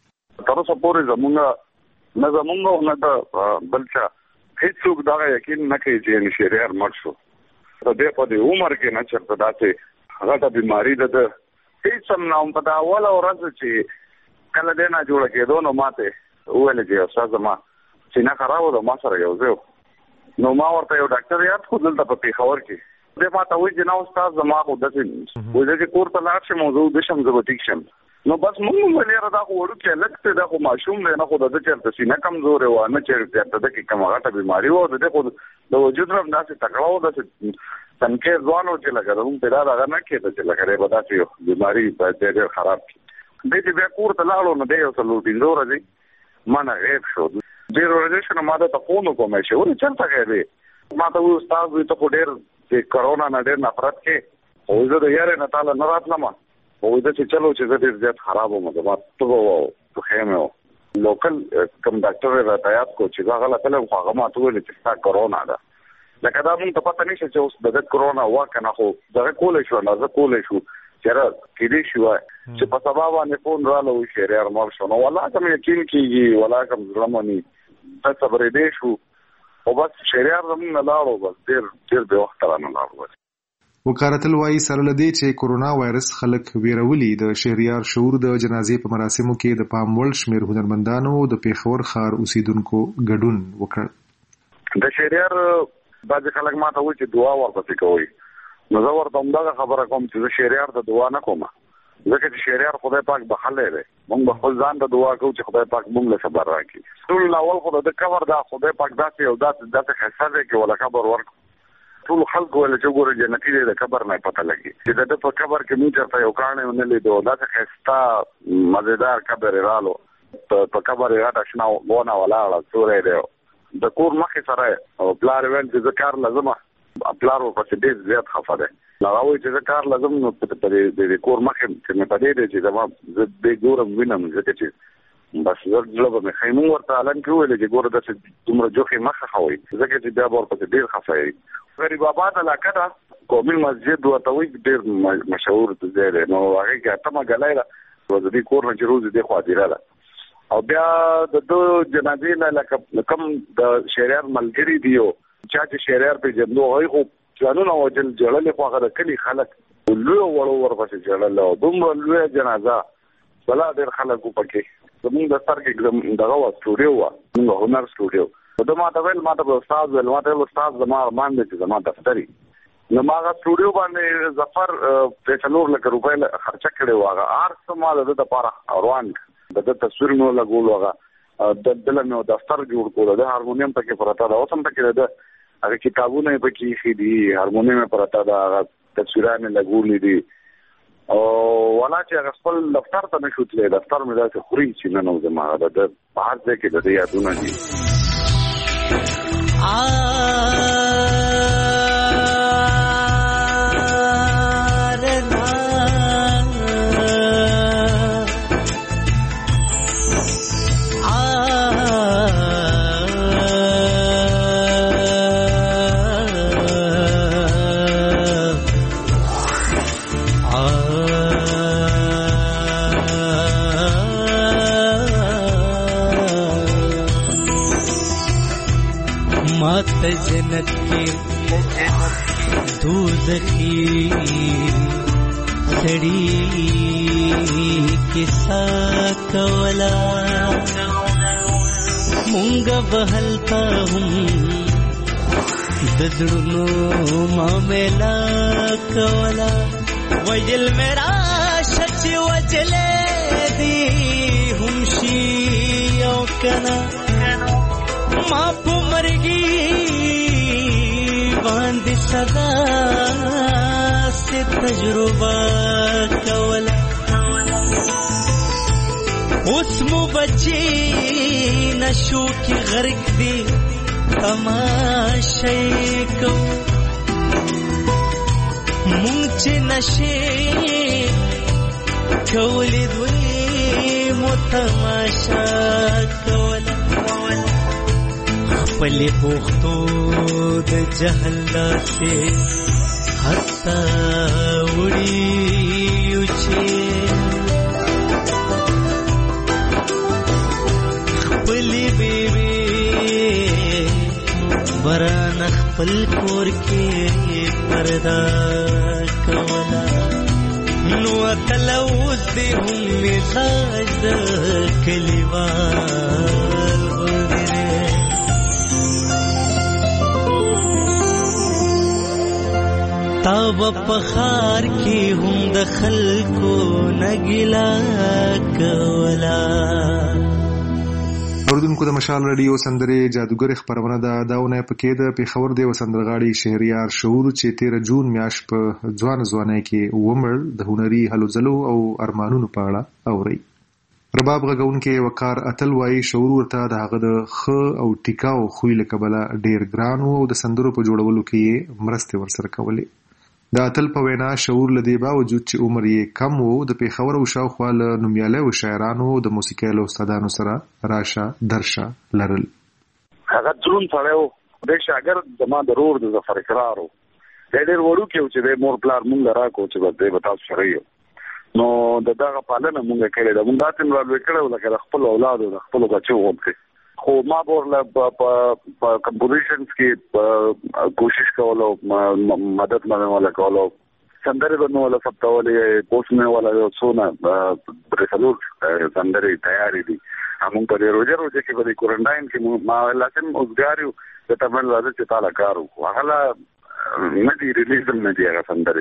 تر اوسه پورې زمونږ نه زمونږ او نه د بل چا هېڅوک دغه یقین نه کوي چې شهریار مړ شو. د دې په دې عمر کې نه چېرته داسې غټه بیماري ده د هېڅ هم نه هم په دا اوله ورځ چې کله دی نه جوړه کېدو نو ماته وویل چې استاد زما سینه خراب ده ما سره یو ځای نو ما ورته یو ډاکټر یاد خو دلته په پېښور کې دی ما ته وایي چې نه استاد زما خو داسې وایي چې کور ته لاړ شم او زه ویده شم زه به ټیک شم. نو بس موږ هم ویل یاره دا خو وړوکی هلک دی دا خو ماشوم دی نه خو د ده چېرته سینه کمزورې وه نه چېرته ده کې کومه غټه بیماري وه د دې خو د وجود نه هم داسې تکړه و داسې تنکې ځوان و چې لکه زموږ پیدا دغه نه کېده چې لکه دی به داسې بیماري دی ډېر خراب کړي. دی چې بیا کور ته لاړو نو دی یو څلور پنځه ورځې ما نه غیب شو. ډېر ورځې شو نو ما ده ته فون وکړم چې ولې چېرته غیبې ما ته وایي استاد وایي ته خو ډېر د کرونا نه ډېر نفرت کې خو زه د یارې نه تاله نه راتلم خو وایي چې چلو چې زه ډېر زیات خراب وم زما تبه وه او ټوخی مې وه. لوکل کوم ډاکټر یې راته یاد کړو چې زه هغه تللی وم خو هغه ما ته وویل چې ستا کرونا ده. لکه دا مونږ ته پته نشته چې اوس د ده کرونا وه که نه خو دغه کولی شو اندازه کولی شو چې یاره کېدای شي وای چې په سبا باندې فون راله وایي شهریار مړ شو. نو والله که مې یقین کېږي والله که مې زړه مني ته صبرېدی شو او بس شهریار زمونږ نه لاړو بس ډېر ډېر بې وخته رانه لاړو. بس وقار اتل وايي سره له دې چې کورونا وایرس خلک ویرولي د شهریار شعور د جنازې په مراسمو کې د پام وړ شمېر هنرمندانو د پیښور ښار اوسیدونکو ګډون وکړ. د شهریار بعضې خلک ما ته وایي چې دعا ورپسې کوئ نو زه ورته همدغه خبره کوم چې زه شهریار ته دعا نه کوم ځکه چې شهریار خدای پاک بخلی دی. موږ به خپل ځان ته دعا کوو چې خدای پاک موږ له صبر راکړي. ټول اول خو د قبر دا خدای پاک داسې یو داسې داسې ښایسته دی چې وله قبر ورکړو. ټول خلکو ویل چې وګوره جنتي دی د قبر نه پته لګي چې د ده په قبر کې موږ چېرته یو کاڼی ونه لیدو داسې ښایسته مزېدار قبر یې رالو په قبر یې غټه شنه ونه ولاړه سوری دی د کور مخې سره او پلار یې ویل چې زه کار لازم پلار ورپسې ډېر زیات خفه دی. هغه وایي چې زه کار لازم نو په د کور مخې چې مې په دې دی چې زما زه دې ګورم وینم ځکه چې بس زه زړه به مې ښایي. مونږ ورته هلن کې وویلې چې ګوره داسې دومره جوخې مه خښوئ ځکه چې بیا به ورپسې ډېر خفه یې. غریب آباد علاقه ده قومي مسجد ورته وایي ډېر مشهور ځای دی نو هغې کې اتمه ګلی ده د دې کور نه چې روز دې خوا هدیره ده او بیا د ده جنازې نه لکه کوم د شهریار ملګري دي او چا چې شهریار پېژندو هغوی خو ځانونه وجل جړلې خو هغه د کلي خلک لویو وړو ورپسې جړل او دومره لویه جنازه بلا ډېر خلک وو پکې. زمونږ دفتر کې دغه وه سټوډیو وه زمونږ هنر سټوډیو ده ما ته ویل ما ته به استاد ویل ما ته ویل استاد زما ارمان دی چې زما دفتر وي. نو ما هغه سټوډیو باندې ظفر پرې څلور لکه روپۍ خرچه کړې وه هغه هر څه ما د ده دپاره روان د ده تصویر مې ولګولو هغه دله مې دفتر جوړ کړو د هارمونیم پکې پرته ده اوس هم پکې د ده هغه کتابونه یې پکې ایښي دي هارمونیم یې پرته ده هغه تصویران یې لګولي دي او والا چې هغه خپل دفتر ته نه شو تللی دفتر مې داسې خوري چې نه نو زما هغه د په هر ځای کې د ده یادونه دي. जन्नत के दोज़खी सड़ी किस्सा कवला मुंगा बहलता हूँ ददड़नो मामेला कवला वजल मेरा सच वजले दी हमशी कना माप मरगी बांध सदा से तजुर्बा कवला उसमु बच्ची नशो की गर्क दी तमाशे को मुंच नशे कवली दुई मुत تماشا کوله خپل پوښتو د جهل لاسه حتا وړي چې خپل بیبي بران خپل کور کې پردا کولا نو تلوث دې هم مزاج د کلیوال غوډره تاب پخار کی هم د خلکو نګلا کولا. اوردونکو د مشال رادیو سندرې جادوګر خبرونه ده داونه پکې د پیښور دی وسندرغاړي شهریار شعور چې تیرہ جون میاشت په ځوان ځوانۍ کې ومر د هنري هلو ځلو او ارمانونو په اړه اوري. رباب غږونکي وقار اتل وایي شعور ورته د هغه د خ او ټیکاو خوې له کبله ډیر ګران او د سندرو په جوړولو کې مرسته ورسره کولې. د اتل په وینا شعور لدی باوجود چې عمر یې کم وو د پیښور او شاوخوا له نومیالیو شاعرانو د موسیقۍ له استادانو سره راشه درشه لرل. هغه ځون سره د شاګرد زما ضرور د ظفر اقرارو د ډېر وړو کې چې د مور پلار مونږ راکو چې به به تاسو سره یو نو د دغه پالنه مونږ کړې ده مونږ تاسو نو وکړو لکه خپل اولاد او خپل بچو وکړي خو ما ورله په کمپوزیشنز کې کوشش کولو مدد مې ولا کولو سندرې بنو ولا فتاولې پوسټ مې ولا څونه رسالور سندرې تیاری دي همون په روزه روزه کې په کورنټاین کې ما لازم اوسګاریو د تمل راځي چې تعالی کارو هغه نه دی ریلیز نه دی هغه سندرې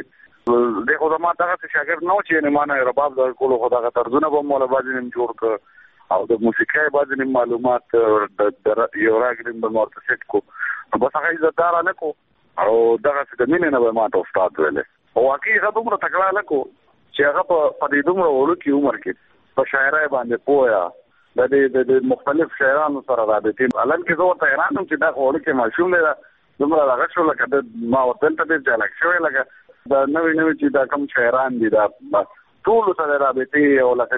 دغه ما دغه شاګرد نو چې نه مانه رباب د کولو خدای ترجمه به مولا باندې نیم جوړ ک او د موسیقۍ باندې معلومات د یو راګرین په مورته سیټ کو په هغه عزتدار نه کو او دغه څه د مینې نه به ماته استاد ویلې او واقعي هغه دومره تکړه نه کو چې هغه په دې دومره وړو کې عمر کې په شاعرۍ باندې پوهه د دې د مختلف شاعرانو سره رابطې الان کې زه ته حیران یم چې دا وړو کې ماشوم دی دومره هغه شو لکه د ما ورته ته دې ځلک شوی لکه دا نوې نوې چې دا کوم شاعران دي دا ټول سره رابطې او لکه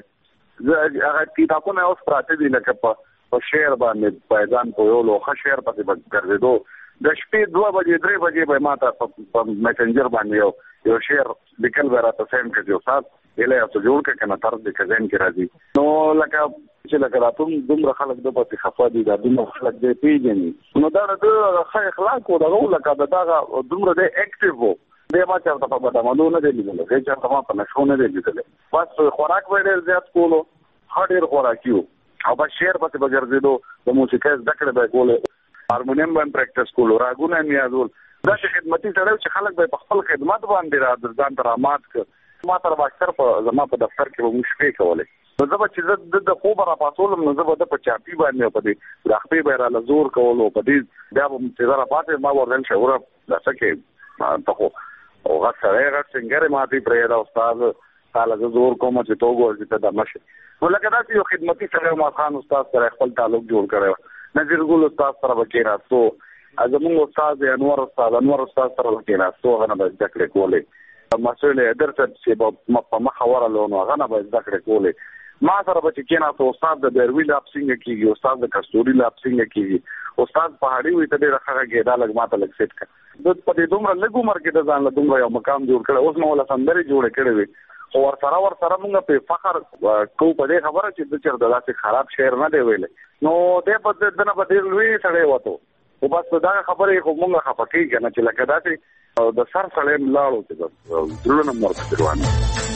هغه کتابونه اوس پراته دي لکه په شعر باندې پایدان په یو لوخه شعر پسې ګرځېدو د شپې دوه بجې درې بجې به ماته په میسنجر باندې یو یو شعر لیکل به راته سینډ کړي او سات یې له جوړ کړه کنه تر دې کزن کې راځي نو لکه چې لکه راتوم دومره خلک د پاتې خفا دي دا دومره خلک دې پیژني نو دا د ښه اخلاق او دغه لکه دا دومره دې اکټیو وو د ما چرته په بدمنو نه دی لیدل هیڅ چرته ما په نشو نه دی لیدل بس خوراک وړل زیات کولو هډیر خوراکیو او په شعر پته بغرزیدو د موسیقۍ ذکر به کوله هارمونیم باندې پریکټیس کولو راګونه میازول دا چې خدمتي سره چې خلک به په خپل خدمت باندې را ځان درامات ک ما تر اکثر په زما په دفتر کې به مشفي کوله زه به چې د خوب را پاسولم نو زه به د په چاپی باندې په دې راخپې به را لزور کولو په دې بیا به چې را پاتې ما ورل شعور لاسکه ته او غسره غټ څنګه ماتي پرې دا استاد تعالی زور کوم چې توګو چې ته دمشه نو لکه دا یو خدمتي سره ما خان استاد سره خپل تعلق جوړ کړو نذیر ګل استاد سره وکړا سو ازمن استاد انور استاد انور استاد سره وکړا سو غنه به ذکر کولې مسؤل درته چې په مخاوره لونه غنه به ذکر کولې ما سره به چې کینا ته استاد د بیروی لاب سنگ کیږي استاد د کستوري لاب سنگ کیږي استاد پهاړي وي ته ډیره ښه کېدا لګ ماته لګ سیټ کړ د پدې دومره لګو مرګ د ځان له دومره یو مقام جوړ کړ اوس نو ولا سندري جوړ کړې وي او ور سره ور سره موږ په فخر کو په دې خبره چې د چر دلاسه خراب شعر نه دی ویل نو دې په دې نه بدل وی سره وته او بس دا خبره خو موږ خپکی کنه چې لکه دا چې د سر سره لاړو چې درونه مرګ روانه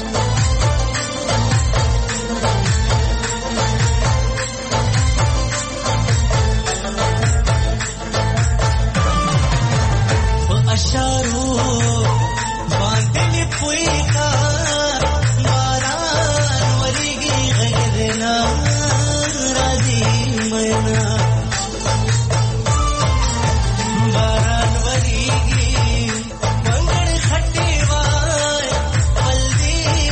اشارو باندې پوي کا باران ورګي غږرنا راځي منا باران ورګي منګړ خټي وای بلدي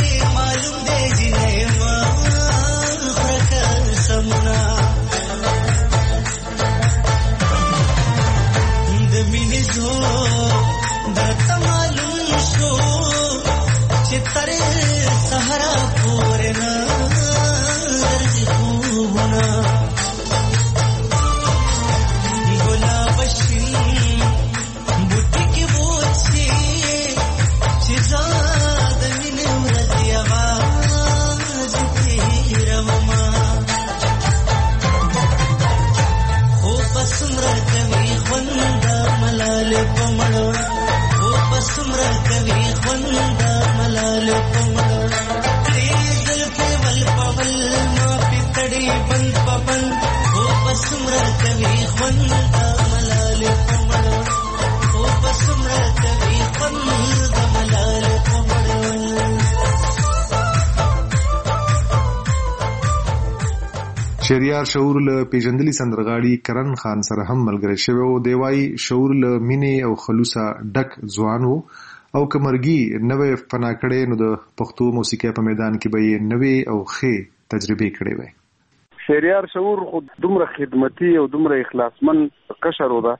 شهریار شعور له پیژندلي سندرغاړي کرن خان سره هم ملګری شوی او دی وايي شعور له مینې او خلوصه ډک ځوان و او که مرګي نوې فنا کړې نو د پښتو موسیقۍ په میدان کې به یې نوې او ښې تجربې کړې وي. شهریار شعور خو دومره خدمتي او دومره اخلاصمن قشر و ده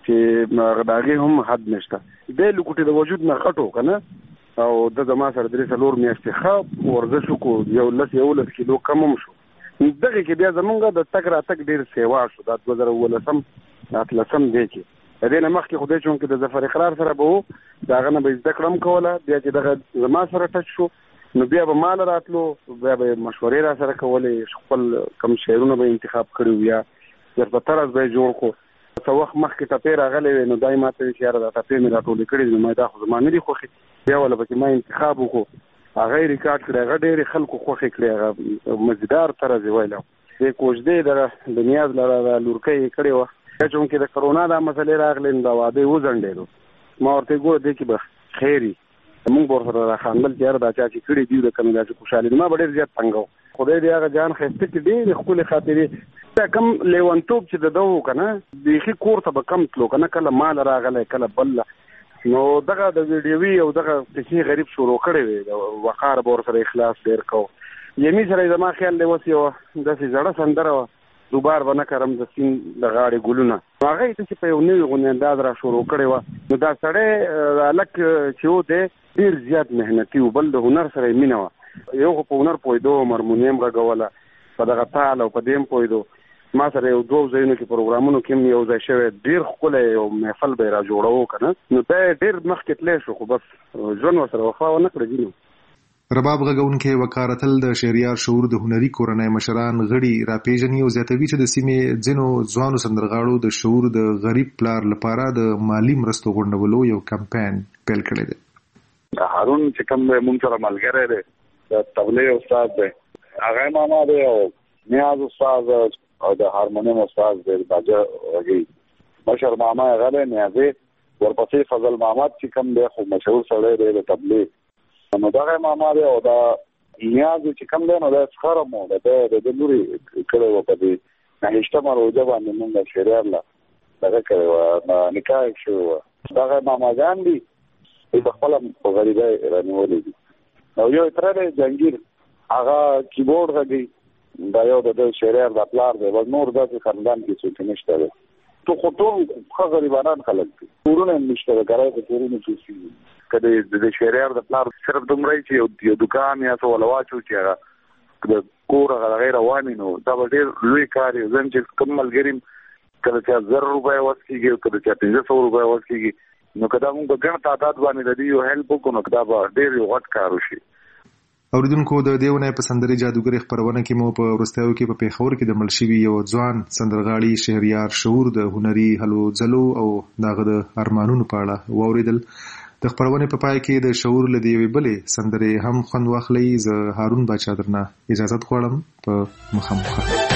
چې هغه هم حد نشته. د لوکټي د وجود نه غټو کنه او د زما سره درې څلور میاشتې ښه ورزش وکړو، یو لس یو لس کیلو کم هم شو. دغه کې بیا زمونږ د تک راتک ډیر سیوا شو. دا دوه زره ولسم اتلسم دی چې د دې نه مخکې خدای چون کې د ظفر اقرار سره به وو، د هغه نه به زده کړم کوله. بیا چې دغه زما سره ټچ شو نو بیا به مال راتلو، بیا به مشورې را سره کولې، خپل کم شعرونه به انتخاب کړي یا در په طرز به جوړ کو. څو وخت مخکې ټپې راغلی وې نو دای ماته چې یاره دا ټپې مې راټولې کړي نو ما دا خو زما نه دي خوښې. بیا ولا پکې ما انتخاب وکړو، هغه ریکارډ کړی، هغه ډېرې خلکو خوښې کړی، هغه مزیدار طرز یې ویلی. دې کوژدې د د نیاز لره لورکۍ یې کړې وه، چونکې د کرونا دا مسلې راغلې نو دا واده یې وځنډېدو. ما ورته ګوره دې کې به خیر وي، موږ به ورسره راخاندل چې یاره دا چا چې کړي دي د کمې داسې خوشحالي دي. ما به ډېر زیات تنګ وو. خدای دې هغه جان ښایسته کړي، ډېرې ښکلې خاطرې. دا کم لیونتوب چې د ده و که نه بیخي کور ته به کم تلو که نه، کله مال راغلی کله بل، نو دغه د ویډیوي او دغه کیسې غریب شروع کړی وې. د وقار به ورسره اخلاص ډېر کوو. یمي سره زما خیال دی اوس یوه داسې زړه سندره وه، دوبار به نه کرم د سیند د غاړې ګلونه، هغه یې داسې په یو نوي غوندې انداز را شروع کړې وه. نو دا سړی هلک چې و دی ډېر زیات محنتي و، بل د هنر سره یې مینه وه. یو خو په هنر پوهېدو، هارمونیم غږوله، په دغه تال او په دې هم پوهېدو. ما سره یو دوه ځایونو کې پروګرامونو کې هم یو ځای شوی، ډېر ښکلی یو محفل به یې را جوړوو که نه. نو دا یې ډېر مخکې تلی شو، خو بس ژوند ورسره وفا ونه کړه ځینو. رباب غږونکی وقار اتل د شهریار شعور د هنري کورنۍ مشران غړي راپېژني او زیاتوي چې د سیمې ځینو ځوانو سندرغاړو د شعور د غریب پلار لپاره د مالی مرستو غونډولو یو کمپاین پیل کړی دی. هارون چې کوم مونږ سره ملګری دی، د طبلې استاد دی، هغه ماما دی، او نیاز استاد او د هارمونیم استاد دی، باجه غږي مشر ماما هغه دی، نیازي ورپسې فضل محمد چې کوم دی خو مشهور سړی دی د طبلې، نو دغه ماما دی. او دا نیاز چې کوم دی نو دا څخره مو د د لوري کړی وه، په دې نهشتمه روژه باندې مونږ شهریار له دغه کړی وه، نکاح یې شوی وه. دغه ماماګان دي په خپله په غریبۍ رانیولي دي. او یو تره دی جهانګیر، هغه کیبورډ غږي، دا یو د شهریار د پلار دی، بل نور داسې خاندان کې څوک نشته دی. تو خو ټول ښه غریبانان خلک دي، کورونه هم نشته د ګرای په کورونو کې. که د شهریار د پلار صرف دومره چې یو دوکان یا څه وله واچو چې هغه د کور هغه دغې روان وي، نو دا به ډېر لوی کار وي. زم چې کوم ملګري کله چې زر روپۍ وس کېږي او کله چې پنځه سوه روپۍ وس کېږي، نو که دا مونږ په ګڼ تعداد باندې د دې یو هیلپ وکړو نو دا به ډېر یو غټ کار وشي. اوریدونکو د دې ونې په سندرې جادوګرې خپرونه کې مو په وروستیو کې په پیښور کې د مړ شوي یو ځوان سندرغاړي شهریار شعور د هنري هلو ځلو او د هغه د ارمانونو په اړه واورېدل. د خپرونې په پای کې د شعور له یوې بلې سندرې هم خوند واخلئ. زه هارون باچا درنه اجازت غواړم په مخامخ.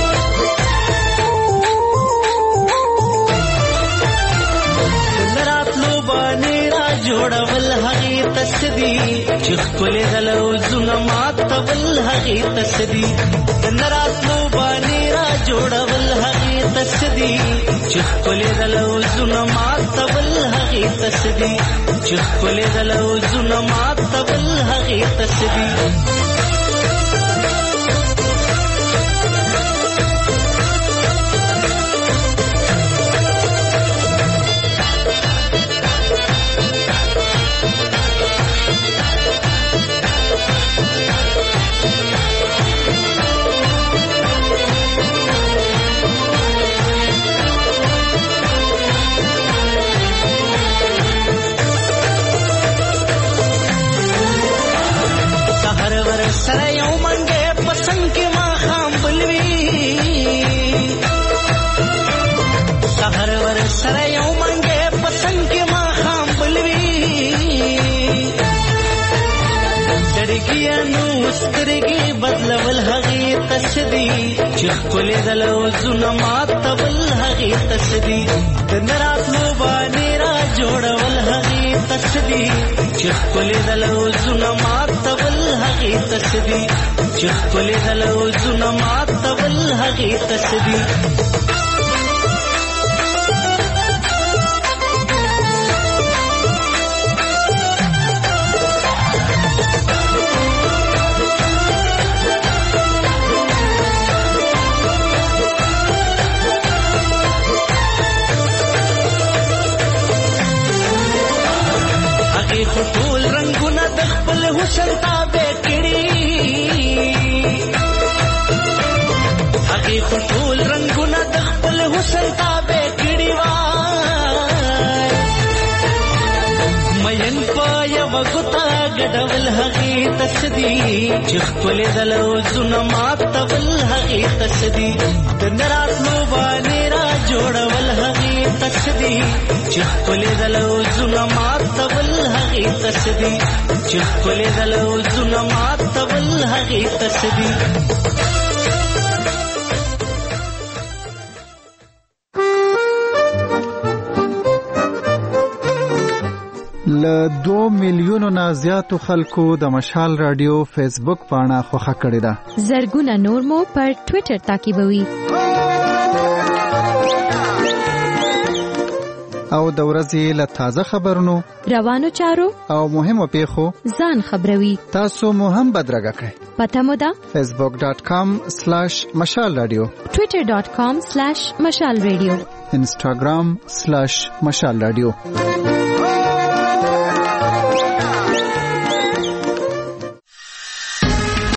جوړول هغې تصدي چې ښکلې دلو زونه ماتول هغې تصدي د نراتلو باندې را جوړول هغې تصدي چې ښکلې دلو زونه ماتول هغې تصدي چې ښکلې دلو زونه ماتول هغې تصدي. سره یو منګه پسنګ کې ما خام بلوي، سحر ور سره یو منګه پسنګ کې ما خام بلوي، ډړګي نو سترګي بدلول هغې تصدي چې ښکلې دلو زونه ماتول هغې تصدي د نراتلو باندې را جوړول هغې تصدي چې ښکلې دلو زونه ماتول هغې تصدي چې خپل غلو زونه ماتول هغه تسدي ټول رنگونه د خپل حسن تابع کړي هغه ټول رنگونه د خپل حسن تابع کړي وای مین پای وګتا ګډول هغه تسدي چې خپل دلو زونه ماتول هغه تسدي د نراتلو باندې را جوړول هغه تسدي چې خپل دلو زونه ماتول هغه تسدي چې خپل دلو زونه ماتول هغه تسدي ل دو میلیونو نه زیاتو خلکو د مشال رادیو فیسبوک پاڼه خوښه کړې ده. زرګونه نور مو پر ټوئیټر تعقیبوي. او د ورځې له تازه خبرونو روانو چارو او مهمو پیښو ځان خبروي. تاسو مو هم بدرګه کړئ. پته مو ده فیسبوک ډاٹ کام سلیش مشال رادیو، ټوئیټر ډاٹ کام سلیش مشال رادیو، انسټاګرام سلیش مشال رادیو.